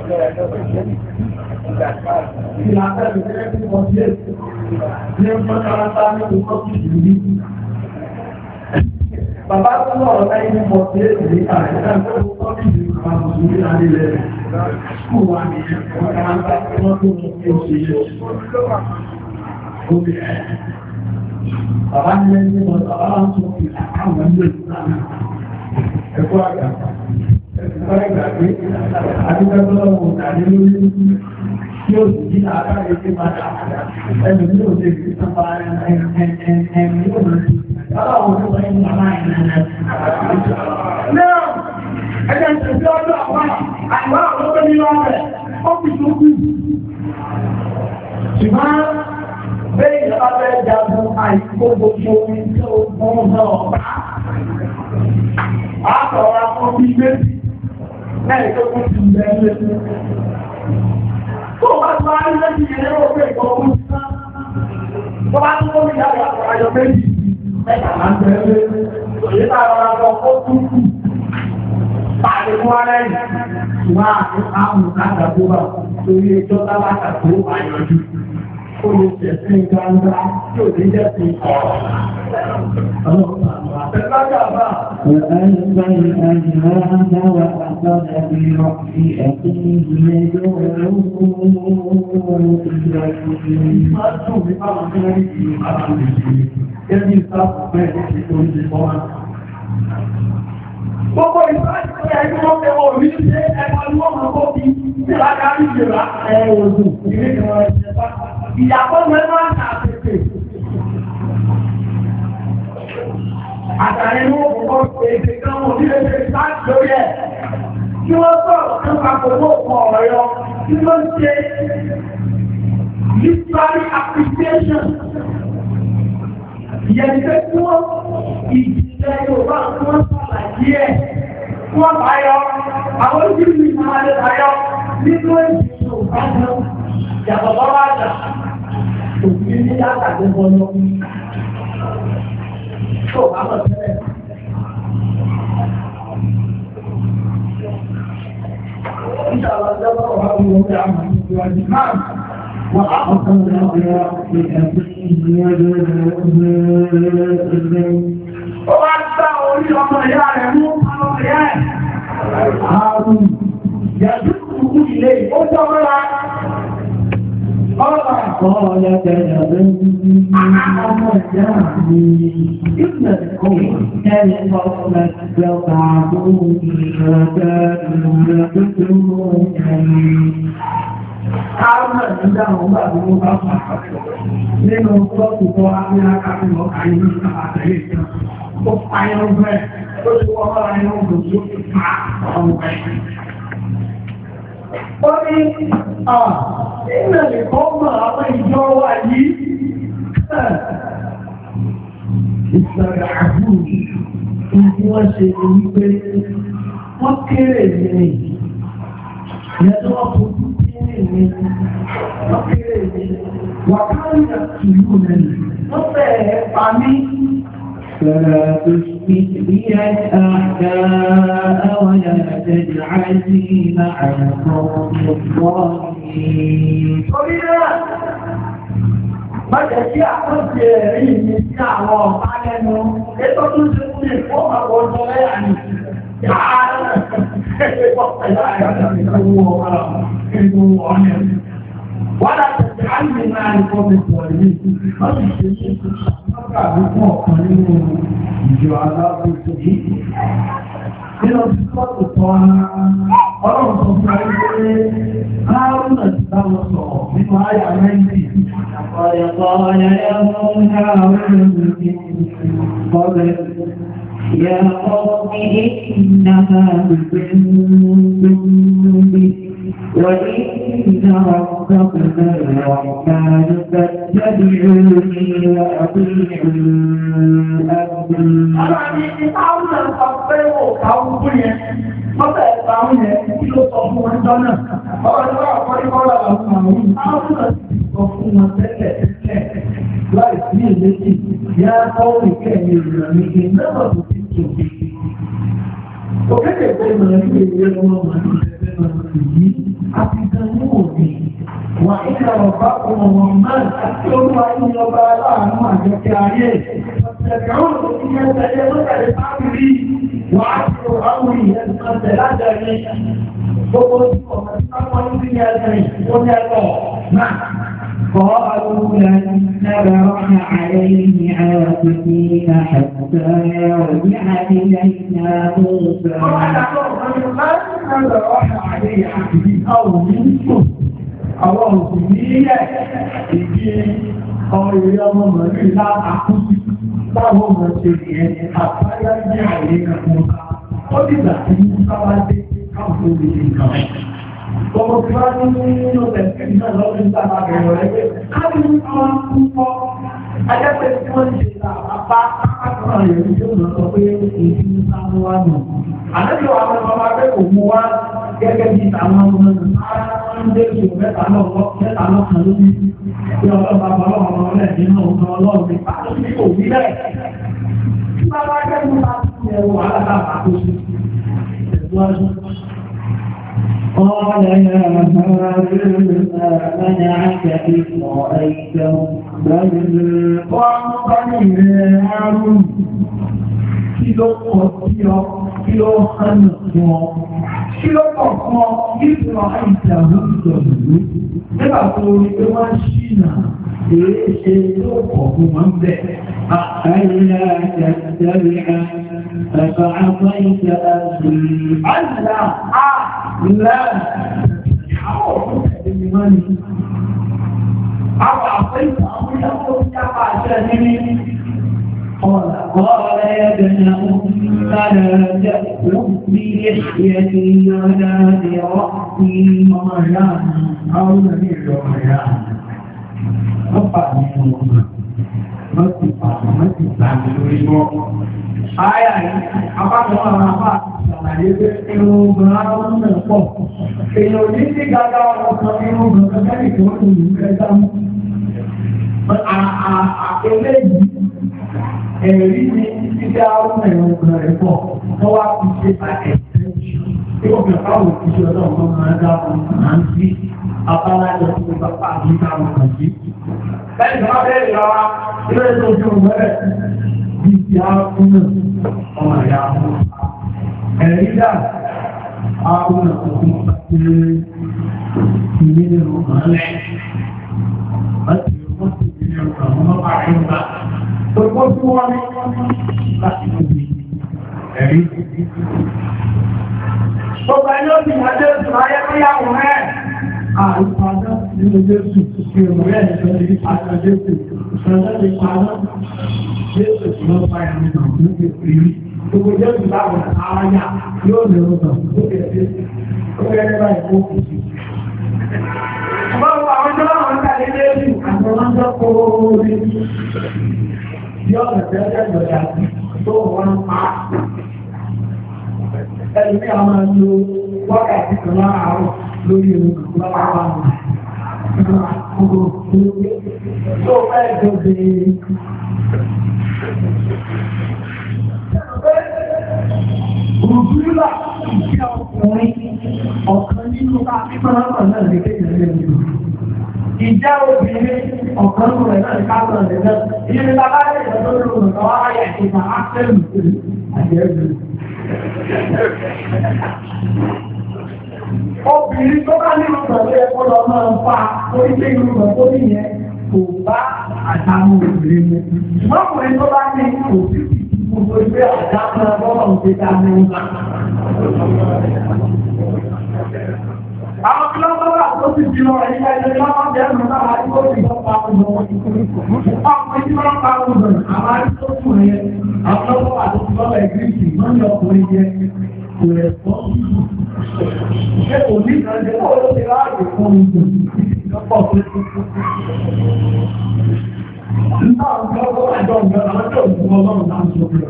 tí wọ́n ṣe ní ọjọ́ kárápá ní ọjọ́ ìlú ní. Bàbá tó lọ́rọ̀ láyé ní ọjọ́ ìlú ààrẹ láti ọjọ́ ìlú àwọn òṣèré láti rẹ̀. Kú wà ní ọjọ́ kárápá tí wọ́n tó mú kí ó ṣe yẹ. Bàbá ní ẹni wọn bàbá wọn tó fi àwọn ilé ìlànà ẹ̀kọ́ àgbà ẹ̀kọ́ ìgbàgbé adúgbẹ́gbọ́lọ́wọ́ tàbí lórí tí ó sì jí àkáyé tí máa dà ẹni tí ó ṣe fi sápa ẹni yóò lọ sí ọlọ́wọ́ tó wáyé ní àmà ìlànà. Náà ẹgbẹ́ ìṣẹ̀fẹ́ ọjọ́ àwọn àìwá ọ̀lọ́gbẹ́ nínú ọ̀rẹ́ ó fi tó kú. Ṣùgbọ́n bẹ́ẹ̀ ìjọba fẹ́ jagun àìkó gbogbo omi tí ó fún náà bá. A sọ̀rọ̀ akọ́ bí méjì lẹ́yìn tó kún ti bẹ̀rẹ̀. Tó bá tó bá rí méjì yẹn lérò pé ìkọ̀ ogun ti ná. Tó bá tó kómi jáde àpò ayọ̀ méjì mẹ́ta máa ń bẹ̀rẹ̀. Òye bá rọra lọ kó tún kù. Pàdé fún ara yìí. Ṣùgbọ́n àti àwọn àgbàdo wà lórí ẹjọ́ tábàtà tó àyànjú. Ó lè tẹ̀sí gbangba tí ò ní jẹ́ sí ọ̀rọ̀. وألقى الأجناح وأخذ برأس أخيه Gbogbo ìsáàtì tó yẹ kí wọ́n fẹ́ wọ́n rí ṣe ẹgbẹ́ ọdún ọmọ kó bí tí lágbàrí ìjọba ẹ̀wọ̀dùn ìrìn ìwọ̀n ìjẹta. Ìyàpọ̀ mẹ́rin àti àtẹ̀tẹ̀. Àtàrí inú òkùnkọ́ èdè kan wọ́n nílé ṣe sáàtì lórí ẹ̀. Kí wọ́n sọ̀rọ̀ kan papọ̀ mọ́ ọ̀pọ̀ ọ̀rọ̀ yọ, kí wọ́n ṣe literary appreciation. Ìyẹn pé kí wọ́n ìjìnlẹ̀ Yorùbá tí wọ́n ṣàlàyé ẹ̀ tí wọ́n báyọ̀ àwọn ojúlù ìmáàlẹ̀ báyọ̀ nínú èdè Yorùbá náà yàtọ̀ lọ́wọ́ àjà òfin ní látàgbé bọ́lọ́ tó bá lọ tẹ́lẹ̀. Ìṣàlọ́ ìjọba ọ̀rọ̀ àwọn ọmọ àmà ìjọba náà wọ́n á kọ́kọ́ ó wá gbá orí ọmọ ìyá rẹ̀ mú ọmọ ìyá ẹ̀. Ààrùn yàjú kùkú ilé ó jọ mọ́ra. قال تنبني إن القوم استطعتوني وكانوا يقتلونني Àwọn ìdá àwọn bá bí wọ́n bá fà nínú ọlọ́pù tó Amẹ́ríkà tí wọ́n kàí ní àtẹ̀lé ìtàn. Ó fàyẹ̀ ọgbẹ́ tó ti wọ́n bára ní ọgbọ̀n tó ti fà ọmọ ẹ̀yìn. Ó ní ìrìnlẹ̀ nìkan mọ̀ àwọn ìjọ wà yìí. Ìsọ̀rọ̀ àbúrò tí wọ́n ṣe ní wípé wọ́n kéré ní ìyẹn tó wọ́n fojú فلا تشمت بي الأعداء ولا تجعلني مع القوم الظالمين. Bájẹ̀ sí àkóso ẹ̀rí ní sí àwọn ọ̀pá lẹ́nu, ètò tó ṣe fún ìfọ́ àwọn ọjọ́ lẹ́yà ní yàrá ẹgbẹ́ pọ̀pẹ̀lá Wọ́n tẹ̀sí àmì náà ní kọ́mẹ̀tọ̀ yìí, wọ́n sì ṣe ṣe ṣàkóso àbúkọ̀ ọ̀kan nínú ìjọ aláàbòsí yìí. Nínú ti sọ́ọ̀tù tán, ọlọ́run sọ fún ayé pé Hárúnà ti bá wọn sọ̀rọ̀ nínú àyà 90. قال لهم هارون قبل يا قوم إنما كنتم به وإن ربكم الرحمن فاتبعوني وأطيعوا أمري. Mọ́tẹ̀ ẹ̀ta àwọn yẹn kí ló sọ fún wọn jọ́nà. Ọ̀rọ̀ ìwọ́ àkọ́ríkọ́lá àwọn àwọn ìpáwọ́nà ti sọ fún wọn tẹ́lẹ̀ tẹ́lẹ̀ láì sí ìlétí. Yá kọ́wọ́ ìkẹ́yìn ìrìnàmí ìgbẹ́mọ̀ tó ti tòbi. Òkèkè pé ìmọ̀lẹ́ ní ìwé ọmọ màá yìí àti ìdánwò òní. Wà ìgbà ọ̀pá ọmọ wọn máa àti olúwa ní ọba aláàánú àjọkẹ́ ayé. Ọ̀sẹ̀kẹ̀rún ló ti yẹ tẹ̀lé lọ́tẹ̀lé sáàbìrì. وعشر أمري أن لا جميع فقلت ومن في هذين ونعطى نعم قالوا لن نبرح عليه عاكفين حتى يرجع إلينا موسى. لن نبرح عليه عاكفين أو منكم الله سبحانه ọ̀rọ̀ ìyọ́mọ mọ̀rí láàkúsí láwọn ọmọ ṣe ìyẹn àpáyá ní àìrí ẹ̀kùn ọ̀ká ó dìgbà tí mú sáwá dé káwọn tó lè nǹkan ọmọ tí wá ní nínú tẹ̀sí náà lọ́dún ní sábà bẹ̀rẹ̀ rẹ̀ pé káàkiri ní àwọn púpọ̀ ajẹ́pẹ́ tí wọ́n ṣe àpá àkọ́kọ́ rẹ̀ ní tó lọ sọ pé èyí ní sáwọ́ wá nù àlejò àwọn ọmọ akẹ́ kò mú wá gẹ́gẹ́ bí àwọn ọmọ ń dé ìṣòro mẹ́ta náà kan lórí tí ọlọ́pàá ọlọ́run ọlọ́run nínú ọ̀gbọ́n ọlọ́run ní pàtó ní òbí rẹ̀. Tí bá bá jẹ́ mú láti ṣe ẹ̀rọ alábàbà tó ṣe ẹ̀gbọ́n. قال يا هارون ما منعك إذ رأيتهم بل هارون kí ló pọ̀ sí ọ kí ló hànà fún ọ kí ló pọ̀ fún ọ nígbà àìsàwọ̀ ìjọ̀lú nígbà tó rí pé wọ́n ṣìnà èé ṣe ló pọ̀ fún wọn bẹ̀. ألا تتبع فعصيت أمري. ألا لا أعطيت أمري أقول يقع شهري قال يا ابن أم لا تأخذ بلحيتي ولا برأسي مريم أو نبي مريم أفعل منه Mọ́sí lórí mọ́. Ayà àpapọ̀ àwọn àpá ṣàlàyé pé irun ogun àwọn náà pọ̀. Èèyàn ní sí gágá ọkọ̀ irun ogun kẹ́kẹ́ tó ń lù kẹta mú. Àpẹẹlẹ yìí, ẹ̀rí ní títí àwọn ẹ̀rọ ogun rẹ̀ pọ̀. Wọ́n wá fi ṣe pàtẹ́ tí ó fẹ́ fáwọn òṣìṣẹ́ ọlọ́run máa dá wọn máa ń sí abálájọ tó bá pàdé káwọn kan sí. Lẹ́yìn tó bá bẹ́ẹ̀ lọ wá, ilé tó fi òun bẹ́ẹ̀ bí ti á fún náà ọmọ ìyá fún. Ẹ̀rí dà á fún náà tó fún pàtẹ́ ilé nínú màálẹ̀. láti wọ́n ti fi ní àwọn ọmọ àríwá. Gbogbo tí wọ́n ní láti lóbi ẹ̀rí. Gbogbo ẹni ó ti wá Jésù láyé fúyàwó rẹ̀. Àìpadà nínú Jésù ti rẹ̀ ẹ̀jọ́ ní àjọ Jésù. Ìṣẹ̀lẹ̀ ti padà. Jésù ti lọ bá ẹni náà ní ìpínlẹ̀. Gbogbo Jésù láwọn àwáyà yóò lè rọ̀tọ̀ tó kẹ̀kẹ́. Ó kẹ́rẹ́ báyìí kó kù sí. Ọgbọ́n àwọn ọjọ́ àwọn ń tàlé Jésù àti wọ́n jọ kó orí. Yọ́ ọ̀rẹ́ ìjọba tó wọ́n pa. Ẹni ní àwọn ẹlò wákàtí kan láàárọ̀ lórí ẹ̀rọ lápapá wọn. Tó fẹ́ jọbe Rùdúrà ìjẹ́ ọkùnrin ọ̀kan nínú àpípọ́nàpọ̀ náà lè kéjì lẹ́nu. Ìjẹ́ obìnrin ọ̀kan nínú rẹ̀ náà lè káàkiri rẹ̀ náà. Ìyẹn bàbá rẹ̀ ìjọba lórí ọ̀nà wáyà ìjọba ápẹ́lù àjẹ́rù. Obìnrin tó bá nínú pẹ̀lú ẹ̀kọ́ lọ máa ń fa oríṣẹ́ inú rẹ̀ tó nìyẹn kò bá àdámù obìnrin mu. Ṣùgbọ́n tó bá ní kò sí gbogbo ìgbé àdámù ọlọ́run ti dá ní ọ̀gá. Àwọn kìlọ́gbọ́lá tó ti di lọ ẹ̀yìn ẹ̀yẹ lọ́wọ́ jẹ́ ẹ̀rùn náà àti tó ti lọ́pàá ọdún wọn. Ọkùnrin tí wọ́n pa ọdún àwọn àrísọ́kù rẹ̀ àwọn lọ́wọ́ àti lọ́wọ́ ẹ̀gíríkì wọ́n ní ọkùnrin jẹ́ kò rẹ̀ fọ́. Ṣé kò ní ìrìnàjò kó ló ti ráàyè fún ọdún lọ́pọ̀ tó ti kú. Nígbà ọjọ́ àjọ ìgbà àwọn tó ń bọ́ lọ́rùn náà sọ pé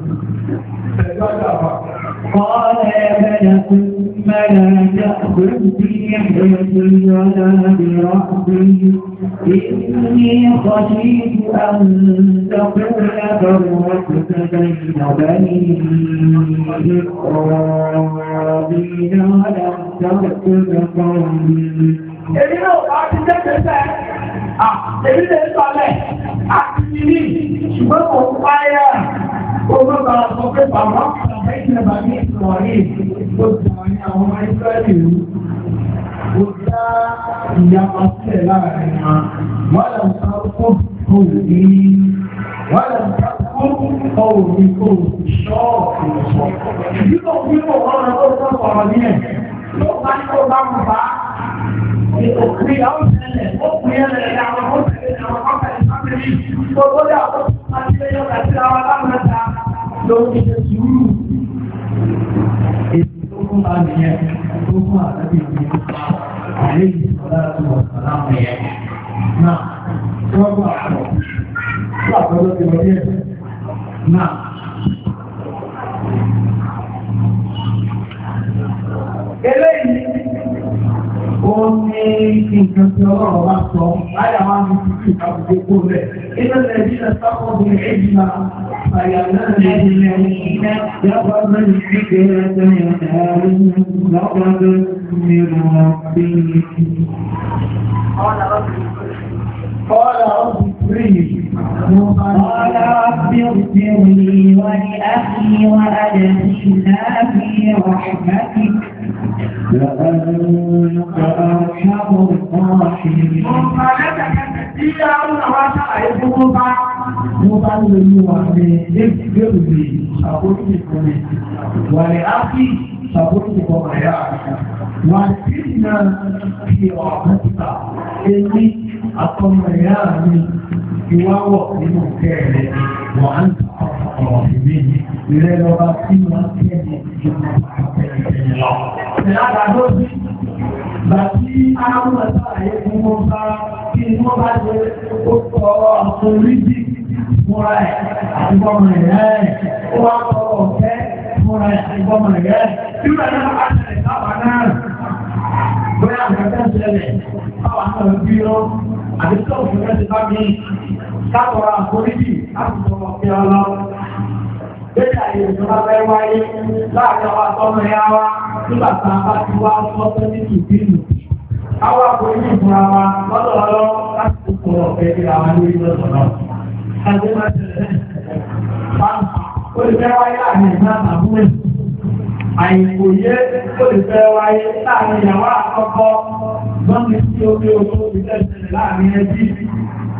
قال يا ملك ما لا تأخذني حيث ولا برأسي إني خشيت أن تقول فرقت بين بني إسرائيل ولم تكتب قولي. Èmi náà bá ti tẹ́tẹ́tẹ́, èmi lè sọlẹ̀, àti ìní, ṣùgbọ́n kò páyà, ó gbọ́ bá sọ pé bàbá bàbá ìjọba ní ìsọ̀rí, ó ti wà ní àwọn ọmọ Ísírẹ́lì rú, ó dá ìyapa sílẹ̀ láàrin wọn, wọ́n lè sọ fún òní, wọ́n lè sọ fún òní kò ṣọ́ọ̀kì sọ. Ìdíkò wípò wọn lọ tó sọ̀rọ̀ ní ẹ̀, ló bá ní kó bá mú bá. Òkúrí àwọn ìṣẹ̀lẹ̀, ó kú yẹ́lẹ̀ àwọn ọ̀pẹ̀lẹ̀ àwọn ọ̀pẹ̀lẹ̀ sáfẹ́lì, tó tó dá ọ̀pọ̀ àti ẹyọ àti àwọn alámẹ́ta lórí ìṣẹ́ sùúrù. Èsì tó fún bá nìyẹn, tó fún àtàbí ìgbìyànjú àlẹ́ ìṣọ̀lá àti ọ̀sán láwọn yẹn. Náà, tí wọ́n bá àpọ̀, tó àpọ̀lọ́ ti wọlé ẹ̀. Náà, eléyìí ó ní nǹkan tí ọlọ́run bá sọ láyà wá ní títí ìkàbùdé kó rẹ̀. Iná lẹ́bí náà sápọ̀ bí èjì máa fàyà náà lẹ́bí lẹ́yìn náà yàgbọ́ mẹ́rin sí kéré tẹ́yìn ẹ̀rí lọ́gbọ́dọ́ nínú ọ̀gbìn. قال رب اغفر لي ولأخي وأدخلنا في رحمتك وأنت أرحم الراحمين. ولأخي فقلت ومعياك وأدخلنا في رحمتك إني أطمئنني يواوق لمكانه وأنت أرحم الراحمين. إلى لغتنا كذب Bàtí àwọn àtàràyé fún wọn bá kí wọ́n bá jẹ́ ó tọrọ àforíjì fúnra ẹ̀ àtìgbọ́mọ̀ ẹ̀rẹ́ ẹ̀, ó wá tọrọ ọ̀fẹ́ fúnra ẹ̀ àtìgbọ́mọ̀ ẹ̀rẹ́ ẹ̀. Tí ó rẹ̀ náà bá ṣẹlẹ̀ sáwà náà, bóyá àgbẹ̀fẹ́ ṣẹlẹ̀ sáwà náà bí ọ́, àti tó òṣèré ti bá mi látọrọ àforíjì láti tọrọ ọ̀fẹ́ ọlọ́run. Bẹ́ẹ̀ni àyè ìjọba fẹ́ wáyé láàrin àwọn àtọ́mọ̀ ẹ̀yà wa nígbà tá a bá ti wá sọ́tọ́ ní ìbínú. Àwọn àpò ní ìfúnra wa lọ́dọ̀ọ́lọ́ láti kó ọ̀fẹ́ bí àwọn lórí lọ́dọ̀ náà. Ṣáàjú máa tẹ̀lé fáńfà ó lè fẹ́ wáyé láàrin ìgbà àbúrò. Àìkòyé ó lè fẹ́ wáyé láàrin ìyàwó àkọ́kọ́ lọ́nà tí ó gbé oṣù ìtẹ̀sẹ̀ láàrin ẹbí.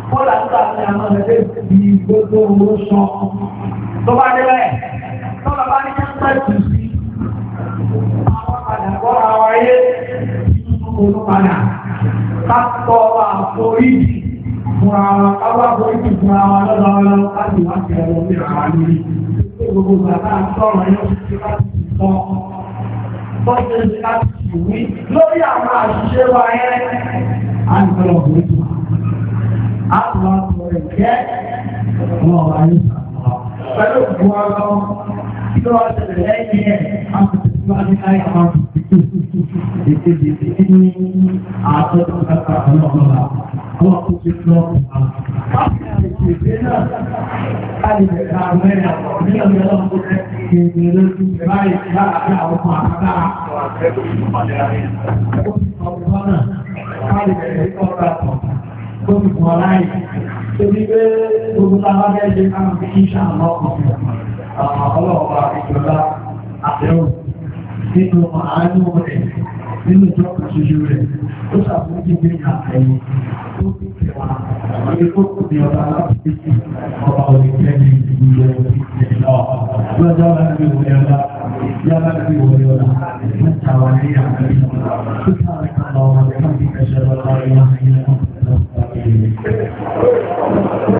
Kọ́lá nígbà tí a máa lè fi gbogbo owó sọ. Tó bá dé bẹ́ẹ̀, tọ́lá bá ní kẹ́kẹ́ẹ̀tì sí àwọn padà bọ́ra wáyé nínú olùpadà. Ká tọ́ àforíjì fún àwọn káwá àforíjì fún àwọn lọ́dọọlọ́ láti wá sí ẹ̀rọ ní àwọn lórí. Gbogbo bàbá sọ̀rọ̀ yóò ti láti sọ. Bọ́sẹ̀ ti láti wí lórí àwọn àṣìṣe wa yẹn. A ń bẹ̀rẹ̀ ọ̀gbìn tó wà. A tún wá sọ ẹ̀jẹ̀ ọmọ wa ní sàkóso. Pẹ̀lú òkú wa lọ, kí ló wá ṣẹlẹ̀ lẹ́yìn ẹ̀? A kò tẹ̀sí wá ní káyà máa fi ètè ní àtọ́jú kàkà ọlọ́ọ̀lá. Wọ́n kò ti lọ fún wa. Wọ́n ti ṣe ìgbé náà. A lè bẹ̀rẹ̀ àwọn ẹ̀yà ní ọ̀gbìn ọlọ́run tó fẹ́ kí ní lójú báyìí láàárín àwọn ọmọ àkàtà. Ó ti sọ ọ̀gbọ́n náà. A lè bẹ̀rẹ̀ ọ̀gbà pọ̀. Ó ti fún ọláyé. Torí pé gbogbo táwọn bẹ́ẹ̀ ṣe ká fi kí ṣàmọ́ ọ̀gbìn. Ọlọ́ọ̀pá ìjọba àbẹ̀wò nínú àánú rẹ̀ nínú ìjọba ṣoṣo rẹ̀ ó ṣàfihàn gbé àtẹ̀yìn tó fi tẹ̀wà ní kókò ní ọba aláàbí ọba olùkẹ́ni ìlú ìpínlẹ̀ náà lọ́jọ́ láti wọlé ọlá yára láti wọlé ọlá mẹ́ta wà ní àgbẹ̀ tó sáré kan lọ́wọ́ láti kẹsẹ̀ lọ́wọ́ láti wọ́n